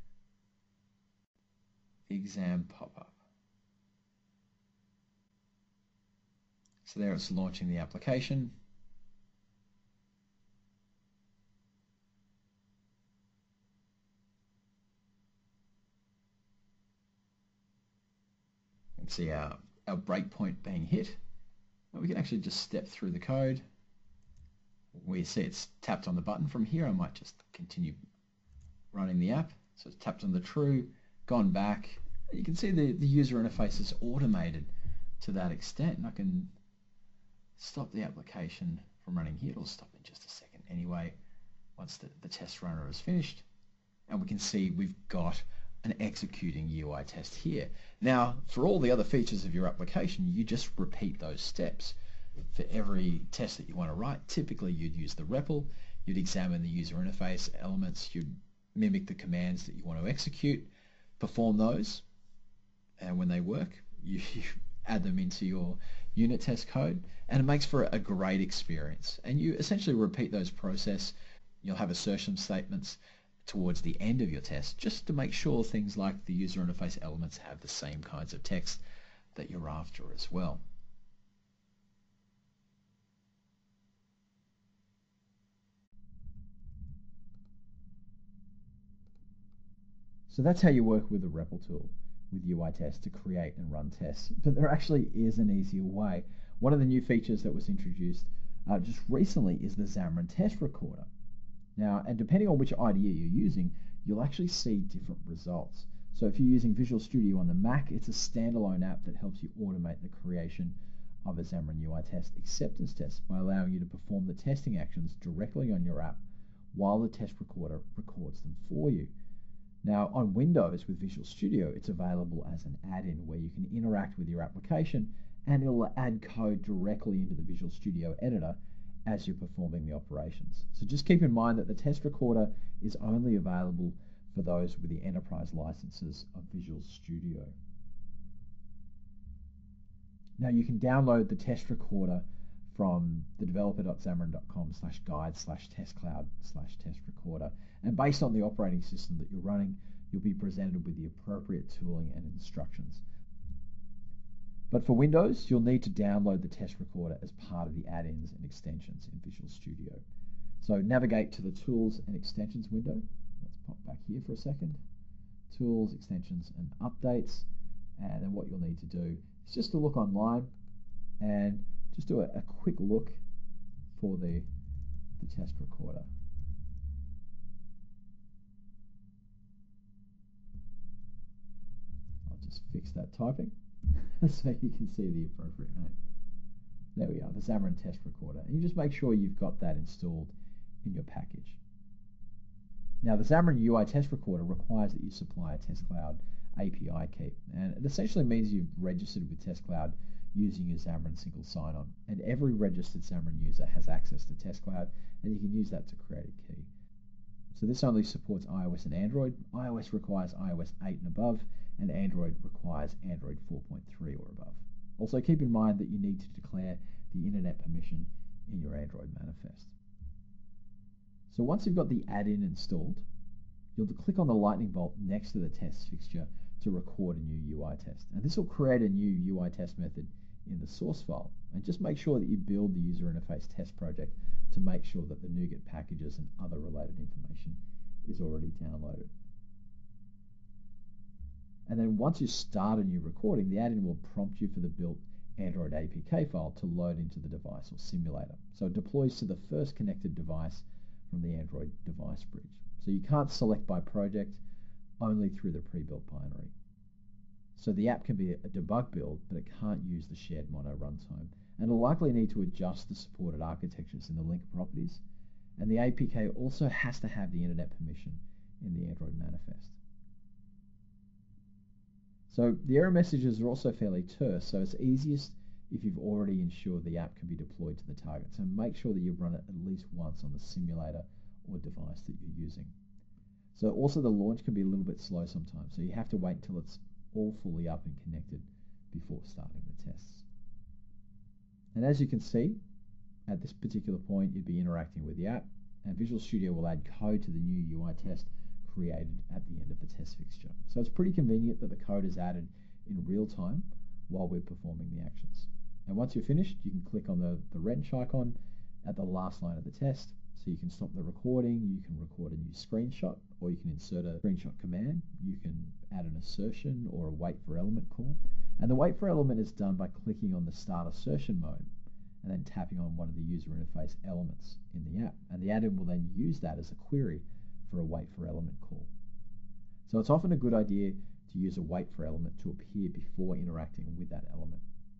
the exam pop up. So there it's launching the application. You can see our, our breakpoint being hit. And we can actually just step through the code. We see it's tapped on the button. From here I might just continue running the app. So it's tapped on the true, gone back. You can see the, the user interface is automated to that extent, and I can stop the application from running here. It'll stop in just a second anyway once the, the test runner is finished, and we can see we've got an executing U I test here. Now for all the other features of your application, you just repeat those steps. For every test that you want to write, typically you'd use the R E P L, you'd examine the user interface elements, you'd mimic the commands that you want to execute, perform those, and when they work, you, you add them into your unit test code, and it makes for a great experience. And you essentially repeat those process. You'll have assertion statements towards the end of your test, just to make sure things like the user interface elements have the same kinds of text that you're after as well. So that's how you work with the R E P L tool with U I tests to create and run tests. But there actually is an easier way. One of the new features that was introduced uh, just recently is the Xamarin Test Recorder. Now, and depending on which I D E you're using, you'll actually see different results. So if you're using Visual Studio on the Mac, it's a standalone app that helps you automate the creation of a Xamarin U I test acceptance test by allowing you to perform the testing actions directly on your app while the test recorder records them for you. Now on Windows with Visual Studio, it's available as an add-in where you can interact with your application and it'll add code directly into the Visual Studio editor as you're performing the operations. So just keep in mind that the test recorder is only available for those with the enterprise licenses of Visual Studio. Now you can download the test recorder from the developer.xamarin.com slash guide slash testcloud slash test recorder. And based on the operating system that you're running, you'll be presented with the appropriate tooling and instructions. But for Windows, you'll need to download the test recorder as part of the add-ins and extensions in Visual Studio. So navigate to the Tools and Extensions window. Let's pop back here for a second. Tools, Extensions, and Updates. And then what you'll need to do is just to look online and just do a, a quick look for the, the test recorder. I'll just fix that typing so you can see the appropriate name. There we are, the Xamarin Test Recorder. And you just make sure you've got that installed in your package. Now the Xamarin U I Test Recorder requires that you supply a TestCloud A P I key. And it essentially means you've registered with TestCloud using your Xamarin single sign-on. And every registered Xamarin user has access to TestCloud, and you can use that to create a key. So this only supports iOS and Android. iOS requires iOS eight and above, and Android requires Android four point three or above. Also keep in mind that you need to declare the internet permission in your Android manifest. So once you've got the add-in installed, you'll click on the lightning bolt next to the test fixture to record a new U I test. And this will create a new U I test method in the source file. And just make sure that you build the user interface test project to make sure that the NuGet packages and other related information is already downloaded. And then once you start a new recording, the add-in will prompt you for the built Android A P K file to load into the device or simulator. So it deploys to the first connected device from the Android device bridge. So you can't select by project, only through the pre-built binary. So the app can be a debug build, but it can't use the shared mono runtime. And it'll likely need to adjust the supported architectures in the link properties. And the A P K also has to have the internet permission in the Android manifest. So the error messages are also fairly terse, so it's easiest if you've already ensured the app can be deployed to the target. So make sure that you run it at least once on the simulator or device that you're using. So also the launch can be a little bit slow sometimes, so you have to wait until it's all fully up and connected before starting the tests. And as you can see, at this particular point, you'd be interacting with the app, and Visual Studio will add code to the new U I test created at the end of the test fixture. So it's pretty convenient that the code is added in real time while we're performing the actions. And once you're finished, you can click on the, the wrench icon at the last line of the test. So you can stop the recording, you can record a new screenshot, or you can insert a screenshot command. You can add an assertion or a wait for element call. And the wait for element is done by clicking on the start assertion mode and then tapping on one of the user interface elements in the app. And the add-in will then use that as a query for a wait for element call. So it's often a good idea to use a wait for element to appear before interacting with that element.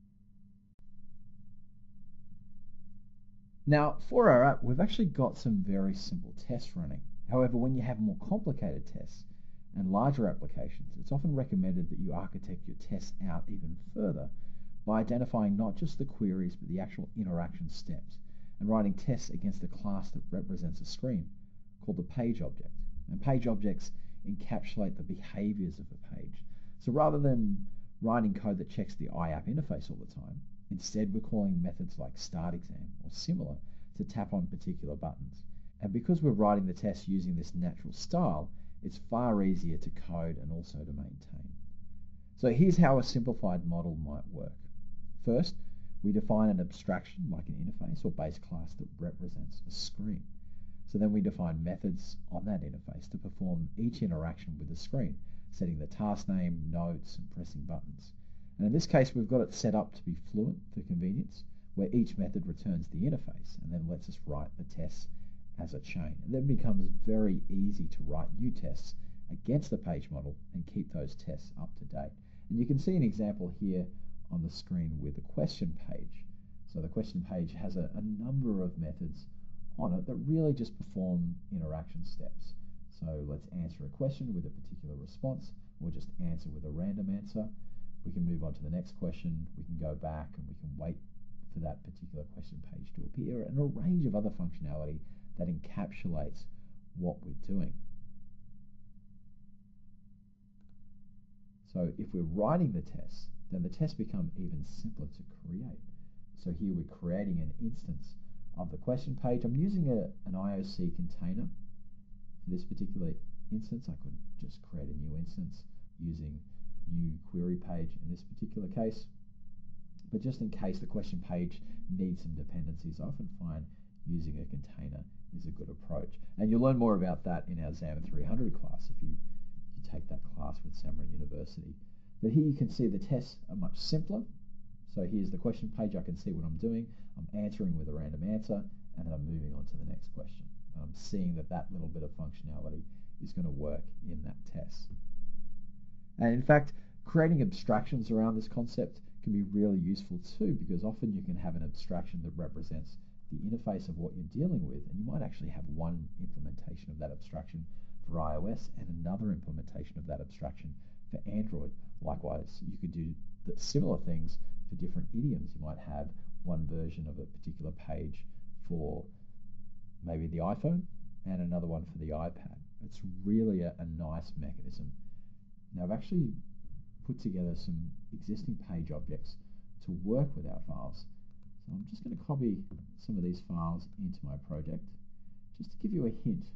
Now, for our app, we've actually got some very simple tests running. However, when you have more complicated tests and larger applications, it's often recommended that you architect your tests out even further by identifying not just the queries, but the actual interaction steps, and writing tests against a class that represents a screen called the page object. And page objects encapsulate the behaviors of a page. So rather than writing code that checks the iApp interface all the time, instead we're calling methods like start exam or similar to tap on particular buttons. And because we're writing the test using this natural style, it's far easier to code and also to maintain. So here's how a simplified model might work. First, we define an abstraction like an interface or base class that represents a screen. So then we define methods on that interface to perform each interaction with the screen, setting the task name, notes, and pressing buttons. And in this case, we've got it set up to be fluent for convenience, where each method returns the interface and then lets us write the tests as a chain. And then it becomes very easy to write new tests against the page model and keep those tests up to date. And you can see an example here on the screen with the question page. So the question page has a, a number of methods on it that really just perform interaction steps. So let's answer a question with a particular response, or just answer with a random answer. We can move on to the next question. We can go back and we can wait for that particular question page to appear, and a range of other functionality that encapsulates what we're doing. So if we're writing the tests, then the tests become even simpler to create. So here we're creating an instance of the question page. I'm using a, an I O C container for this particular instance. I could just create a new instance using new query page in this particular case. But just in case the question page needs some dependencies, I often find using a container is a good approach. And you'll learn more about that in our Xamarin three hundred class if you, you take that class with Xamarin University. But here you can see the tests are much simpler. So here's the question page. I can see what I'm doing. I'm answering with a random answer, and then I'm moving on to the next question. I'm seeing that that little bit of functionality is going to work in that test. And in fact, creating abstractions around this concept can be really useful too, because often you can have an abstraction that represents the interface of what you're dealing with, and you might actually have one implementation of that abstraction for iOS and another implementation of that abstraction for Android. Likewise, you could do similar things for different idioms. You might have one version of a particular page for maybe the iPhone and another one for the iPad. It's really a, a nice mechanism. Now I've actually put together some existing page objects to work with our files. So I'm just going to copy some of these files into my project just to give you a hint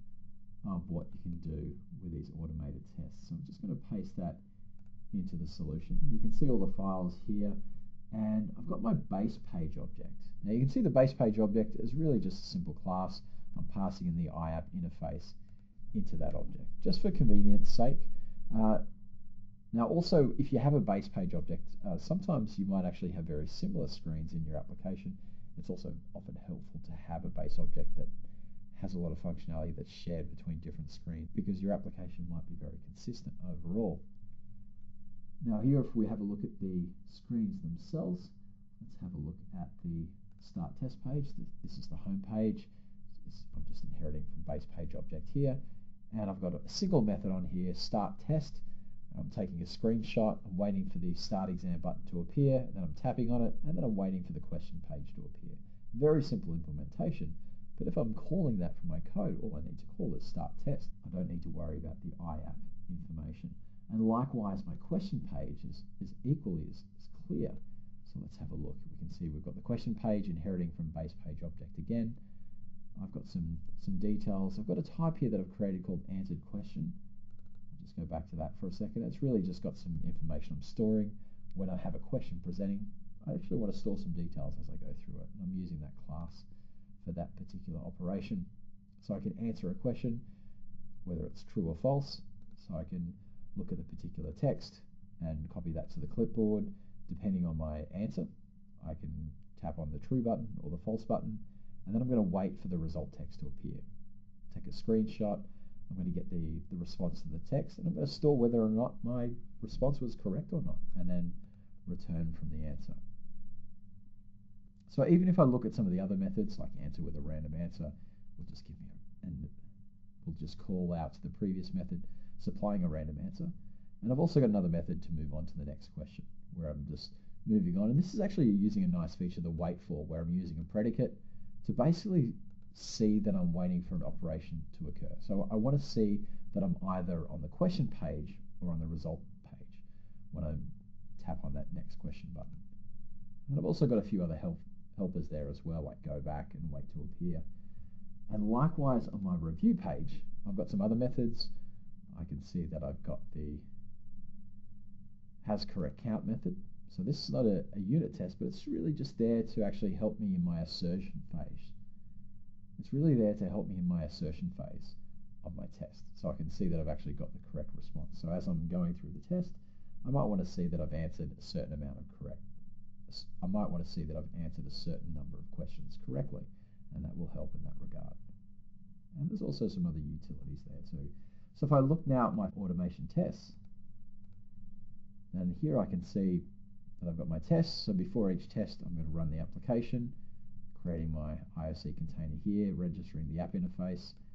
of what you can do with these automated tests. So I'm just going to paste that into the solution. You can see all the files here, and I've got my base page object. Now you can see the base page object is really just a simple class. I'm passing in the I app interface into that object, just for convenience sake. Uh, now also, if you have a base page object, uh, sometimes you might actually have very similar screens in your application. It's also often helpful to have a base object that has a lot of functionality that's shared between different screens, because your application might be very consistent overall. Now here, if we have a look at the screens themselves, let's have a look at the start test page. This is the home page. I'm just inheriting from base page object here, and I've got a single method on here, start test. I'm taking a screenshot. I'm waiting for the start exam button to appear, then I'm tapping on it, and then I'm waiting for the question page to appear. Very simple implementation, but if I'm calling that from my code, all I need to call is start test. I don't need to worry about the I app information. And likewise, my question page is, is equally as, as clear. So let's have a look. We can see we've got the question page inheriting from base page object again. I've got some, some details. I've got a type here that I've created called answered question. I'll just go back to that for a second. It's really just got some information I'm storing. When I have a question presenting, I actually want to store some details as I go through it. And I'm using that class for that particular operation. So I can answer a question, whether it's true or false. So I can look at the particular text and copy that to the clipboard. Depending on my answer, I can tap on the true button or the false button, and then I'm going to wait for the result text to appear. Take a screenshot. I'm going to get the, the response to the text, and I'm going to store whether or not my response was correct or not, and then return from the answer. So even if I look at some of the other methods, like answer with a random answer, will just give me a, and we'll just call out to the previous method, supplying a random answer. And I've also got another method to move on to the next question, where I'm just moving on. And this is actually using a nice feature, the wait for, where I'm using a predicate to basically see that I'm waiting for an operation to occur. So I want to see that I'm either on the question page or on the result page when I tap on that next question button. And I've also got a few other help, helpers there as well, like go back and wait to appear. And likewise on my review page, I've got some other methods. I can see that I've got the has correct count method. So this is not a, a unit test, but it's really just there to actually help me in my assertion phase. It's really there to help me in my assertion phase of my test. So I can see that I've actually got the correct response. So as I'm going through the test, I might want to see that I've answered a certain amount of correct. I might want to see that I've answered a certain number of questions correctly, and that will help in that regard. And there's also some other utilities there too. So if I look now at my automation tests, and here I can see that I've got my tests. So before each test, I'm going to run the application, creating my I O C container here, registering the app interface,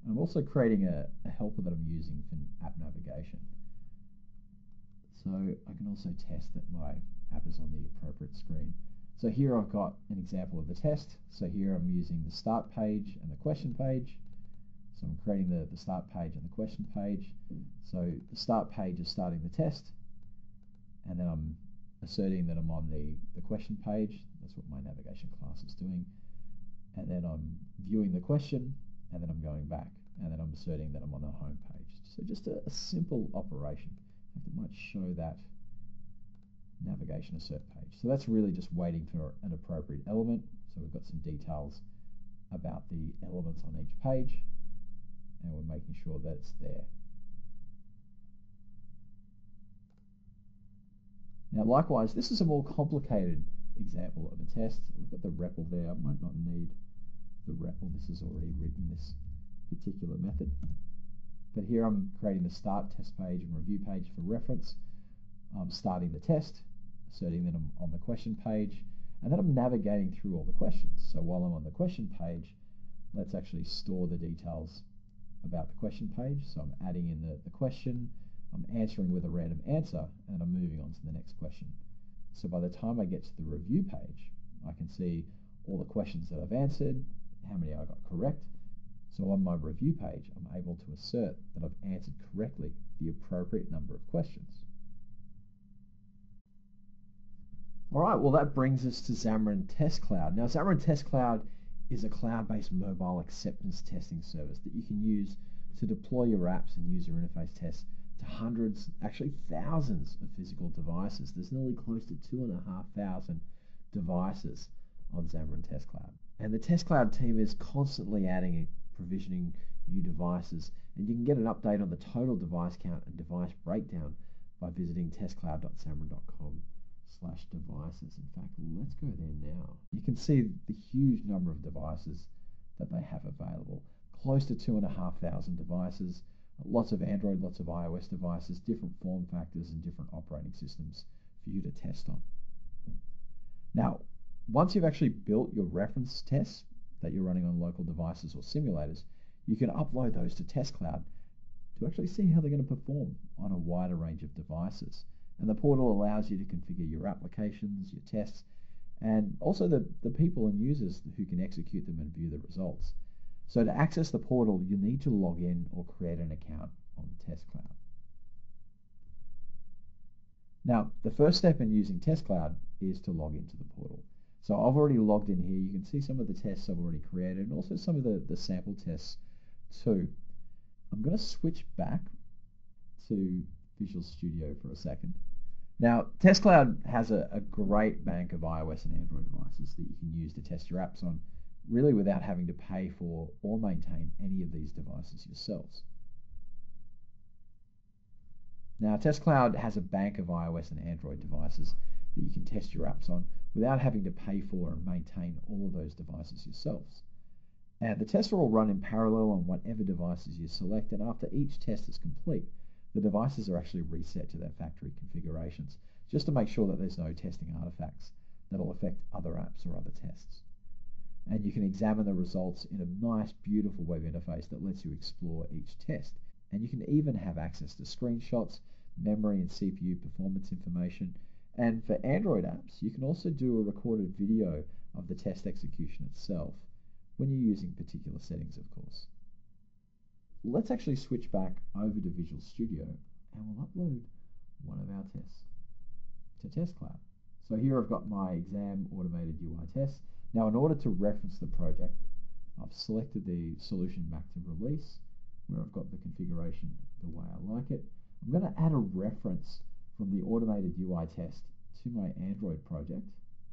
I'm also creating a, a helper that I'm using for app navigation. So I can also test that my app is on the appropriate screen. So here I've got an example of the test. So here I'm using the start page and the question page. So I'm creating the, the start page and the question page. So the start page is starting the test, and then I'm asserting that I'm on the, the question page. That's what my navigation class is doing. And then I'm viewing the question, and then I'm going back, and then I'm asserting that I'm on the home page. So just a, a simple operation. I think it might show that navigation assert page. So that's really just waiting for an appropriate element. So we've got some details about the elements on each page, and we're making sure that it's there. Now likewise, this is a more complicated example of a test. We've got the R E P L there. I might not need the R E P L. This is already written, this particular method. But here I'm creating the start test page and review page for reference. I'm starting the test, asserting that I'm on the question page, and then I'm navigating through all the questions. So while I'm on the question page, let's actually store the details about the question page. So I'm adding in the, the question, I'm answering with a random answer, and I'm moving on to the next question. So by the time I get to the review page, I can see all the questions that I've answered, how many I got correct. So on my review page, I'm able to assert that I've answered correctly the appropriate number of questions. All right, well that brings us to Xamarin Test Cloud. Now Xamarin Test Cloud is a cloud-based mobile acceptance testing service that you can use to deploy your apps and user interface tests to hundreds, actually thousands of physical devices. There's nearly close to two and a half thousand devices on Xamarin Test Cloud. And the Test Cloud team is constantly adding and provisioning new devices, and you can get an update on the total device count and device breakdown by visiting testcloud dot xamarin dot com slash devices. In fact, let's go there now. You can see the huge number of devices that they have available. Close to two and a half thousand devices, lots of Android, lots of iOS devices, different form factors and different operating systems for you to test on. Now, once you've actually built your reference tests that you're running on local devices or simulators, you can upload those to Test Cloud to actually see how they're going to perform on a wider range of devices. And the portal allows you to configure your applications, your tests, and also the, the people and users who can execute them and view the results. So to access the portal, you need to log in or create an account on Test Cloud. Now, the first step in using Test Cloud is to log into the portal. So I've already logged in here. You can see some of the tests I've already created and also some of the, the sample tests too. I'm going to switch back to Visual Studio for a second. Now, Test Cloud has a, a great bank of iOS and Android devices that you can use to test your apps on, really without having to pay for or maintain any of these devices yourselves. Now, Test Cloud has a bank of iOS and Android devices that you can test your apps on without having to pay for and maintain all of those devices yourselves. And the tests are all run in parallel on whatever devices you select, and after each test is complete, the devices are actually reset to their factory configurations, just to make sure that there's no testing artifacts that will affect other apps or other tests. And you can examine the results in a nice, beautiful web interface that lets you explore each test. And you can even have access to screenshots, memory and C P U performance information. And for Android apps, you can also do a recorded video of the test execution itself when you're using particular settings, of course. Let's actually switch back over to Visual Studio and we'll upload one of our tests to Test Cloud. So here I've got my exam automated U I test. Now in order to reference the project, I've selected the solution back to release, where I've got the configuration the way I like it. I'm going to add a reference from the automated U I test to my Android project.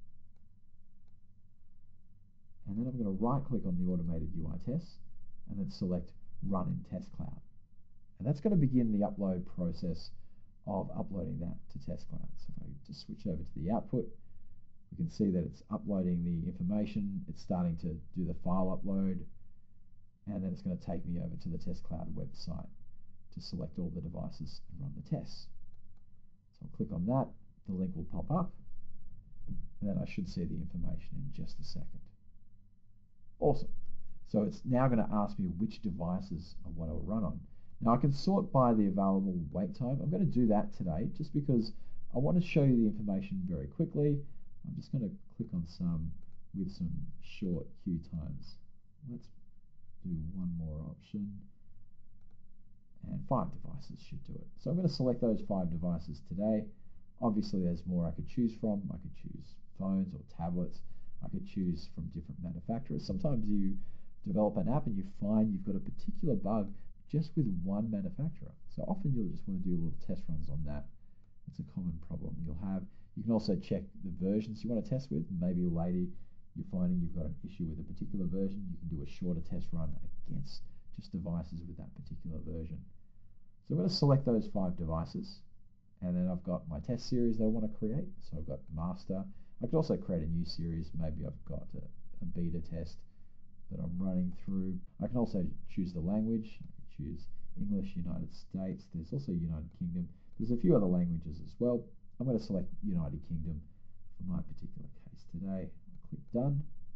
And then I'm going to right click on the automated U I test and then select Run in Test Cloud. And that's going to begin the upload process of uploading that to Test Cloud. So if I just switch over to the output, we can see that it's uploading the information, it's starting to do the file upload, and then it's going to take me over to the Test Cloud website to select all the devices and run the tests. So I'll click on that, the link will pop up, and then I should see the information in just a second. Awesome. So it's now going to ask me which devices I want to run on. Now I can sort by the available wait time. I'm going to do that today just because I want to show you the information very quickly. I'm just going to click on some with some short queue times. Let's do one more option. And five devices should do it. So I'm going to select those five devices today. Obviously there's more I could choose from. I could choose phones or tablets. I could choose from different manufacturers. Sometimes you develop an app and you find you've got a particular bug just with one manufacturer. So often you'll just want to do little test runs on that. It's a common problem you'll have. You can also check the versions you want to test with. Maybe later you're finding you've got an issue with a particular version. You can do a shorter test run against just devices with that particular version. So I'm going to select those five devices, and then I've got my test series that I want to create. So I've got master. I could also create a new series. Maybe I've got a, a beta test that I'm running through. I can also choose the language. I can choose English, United States. There's also United Kingdom. There's a few other languages as well. I'm going to select United Kingdom for my particular case today. I'll click done.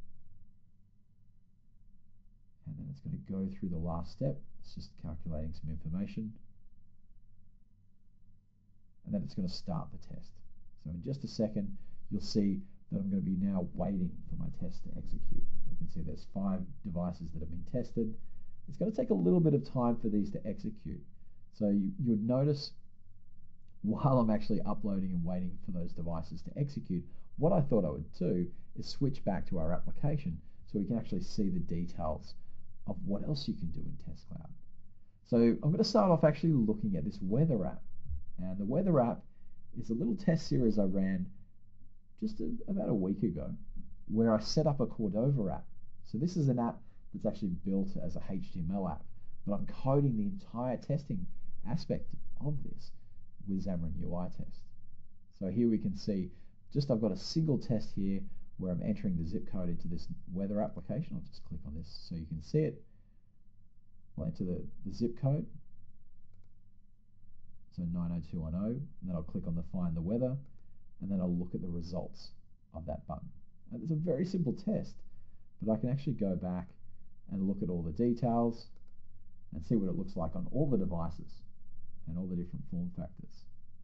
And then it's going to go through the last step. It's just calculating some information. And then it's going to start the test. So in just a second, you'll see that I'm going to be now waiting for my test to execute. We can see there's five devices that have been tested. It's going to take a little bit of time for these to execute. So you, you would notice while I'm actually uploading and waiting for those devices to execute, what I thought I would do is switch back to our application so we can actually see the details of what else you can do in TestCloud. So I'm going to start off actually looking at this weather app. And the weather app is a little test series I ran just a, about a week ago where I set up a Cordova app. So this is an app that's actually built as a H T M L app, but I'm coding the entire testing aspect of this with Xamarin U I Test. So here we can see just I've got a single test here where I'm entering the zip code into this weather application. I'll just click on this so you can see it. I'll enter the, the zip code. So nine oh two one oh, and then I'll click on the find the weather, and then I'll look at the results of that button. And it's a very simple test, but I can actually go back and look at all the details and see what it looks like on all the devices and all the different form factors.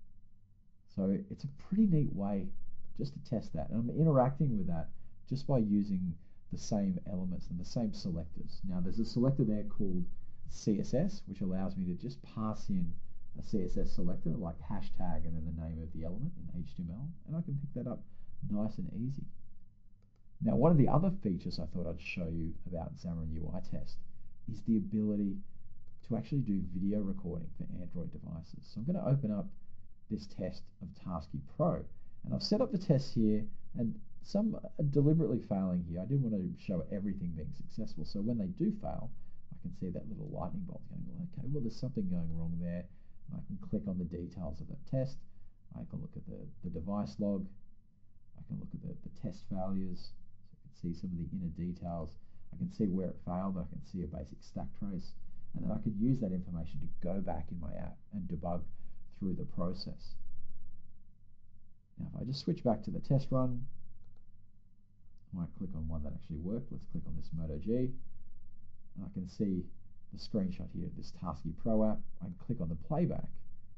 So it's a pretty neat way just to test that. And I'm interacting with that just by using the same elements and the same selectors. Now there's a selector there called C S S, which allows me to just pass in a C S S selector like hashtag and then the name of the element in H T M L, and I can pick that up nice and easy. Now one of the other features I thought I'd show you about Xamarin U I Test is the ability to actually do video recording for Android devices. So I'm going to open up this test of Tasky Pro, and I've set up the test here, and some are deliberately failing here. I didn't want to show everything being successful, so when they do fail, I can see that little lightning bolt going, well, okay, well there's something going wrong there. I can click on the details of that test. I can look at the, the device log. I can look at the, the test failures. So I can see some of the inner details. I can see where it failed. I can see a basic stack trace. And then I can use that information to go back in my app and debug through the process. Now if I just switch back to the test run, I might click on one that actually worked. Let's click on this Moto G. And I can see the screenshot here of this Tasky Pro app. I can click on the playback,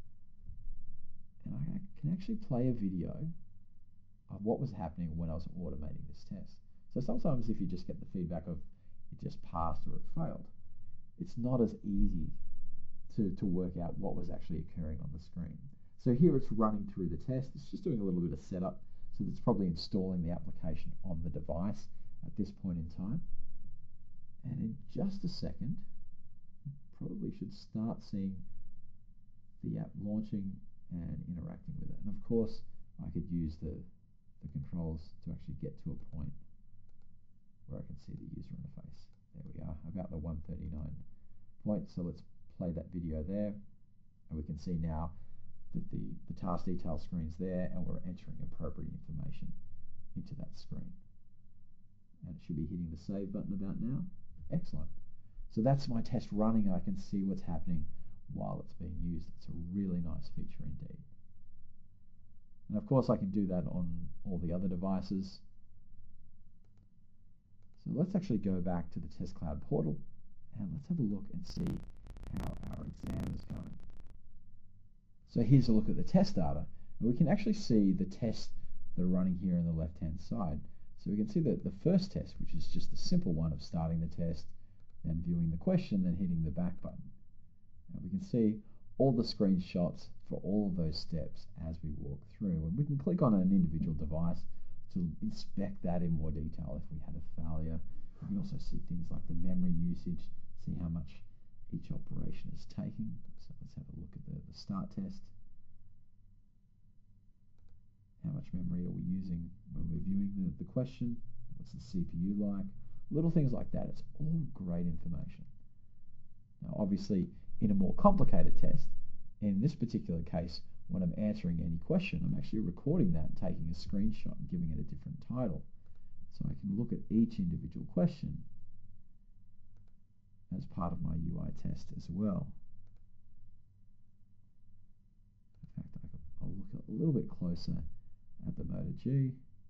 and I can actually play a video of what was happening when I was automating this test. So sometimes if you just get the feedback of it just passed or it failed, it's not as easy to, to work out what was actually occurring on the screen. So here it's running through the test. It's just doing a little bit of setup, so it's probably installing the application on the device at this point in time. And in just a second, probably should start seeing the app launching and interacting with it. And of course, I could use the, the controls to actually get to a point where I can see the user interface. There we are, about the one thirty-nine point. So let's play that video there. And we can see now that the, the task detail screen's there, and we're entering appropriate information into that screen. And it should be hitting the save button about now. Excellent. So that's my test running. I can see what's happening while it's being used. It's a really nice feature indeed. And of course I can do that on all the other devices. So let's actually go back to the Test Cloud portal and let's have a look and see how our exam is going. So here's a look at the test data, and we can actually see the tests that are running here on the left-hand side. So we can see that the first test, which is just the simple one of starting the test, then viewing the question, then hitting the back button. And we can see all the screenshots for all of those steps as we walk through. And we can click on an individual device to inspect that in more detail if we had a failure. We can also see things like the memory usage, see how much each operation is taking. So let's have a look at the, the start test. How much memory are we using when we're viewing the, the question? What's the C P U like? Little things like that. It's all great information. Now, obviously, in a more complicated test, in this particular case, when I'm answering any question, I'm actually recording that and taking a screenshot and giving it a different title. So I can look at each individual question as part of my U I test as well. In fact, I'll look a little bit closer at the Moto G.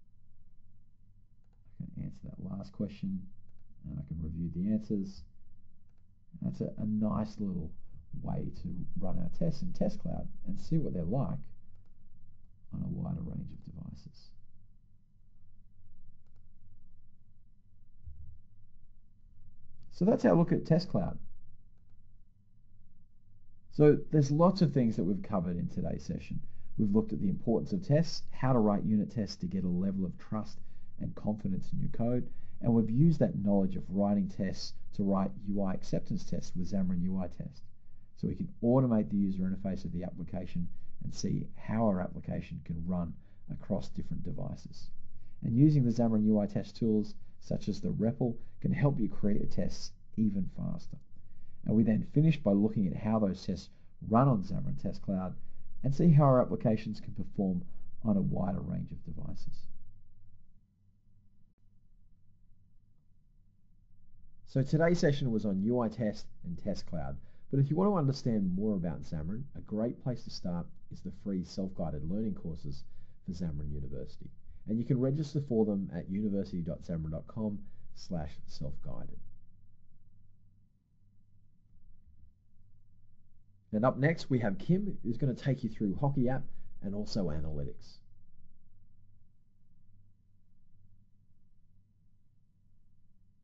I can answer that last question and I can review the answers. That's a, a nice little way to run our tests in Test Cloud and see what they're like on a wider range of devices. So that's our look at Test Cloud. So there's lots of things that we've covered in today's session. We've looked at the importance of tests, how to write unit tests to get a level of trust and confidence in your code, and we've used that knowledge of writing tests to write U I acceptance tests with Xamarin U I Test. So we can automate the user interface of the application and see how our application can run across different devices. And using the Xamarin U I Test tools, such as the R E P L, can help you create tests even faster. And we then finish by looking at how those tests run on Xamarin Test Cloud and see how our applications can perform on a wider range of devices. So today's session was on U I Test and Test Cloud, but if you want to understand more about Xamarin, a great place to start is the free self-guided learning courses for Xamarin University. And you can register for them at university dot xamarin dot com slash self-guided. And up next we have Kim, who's going to take you through Hockey App and also analytics.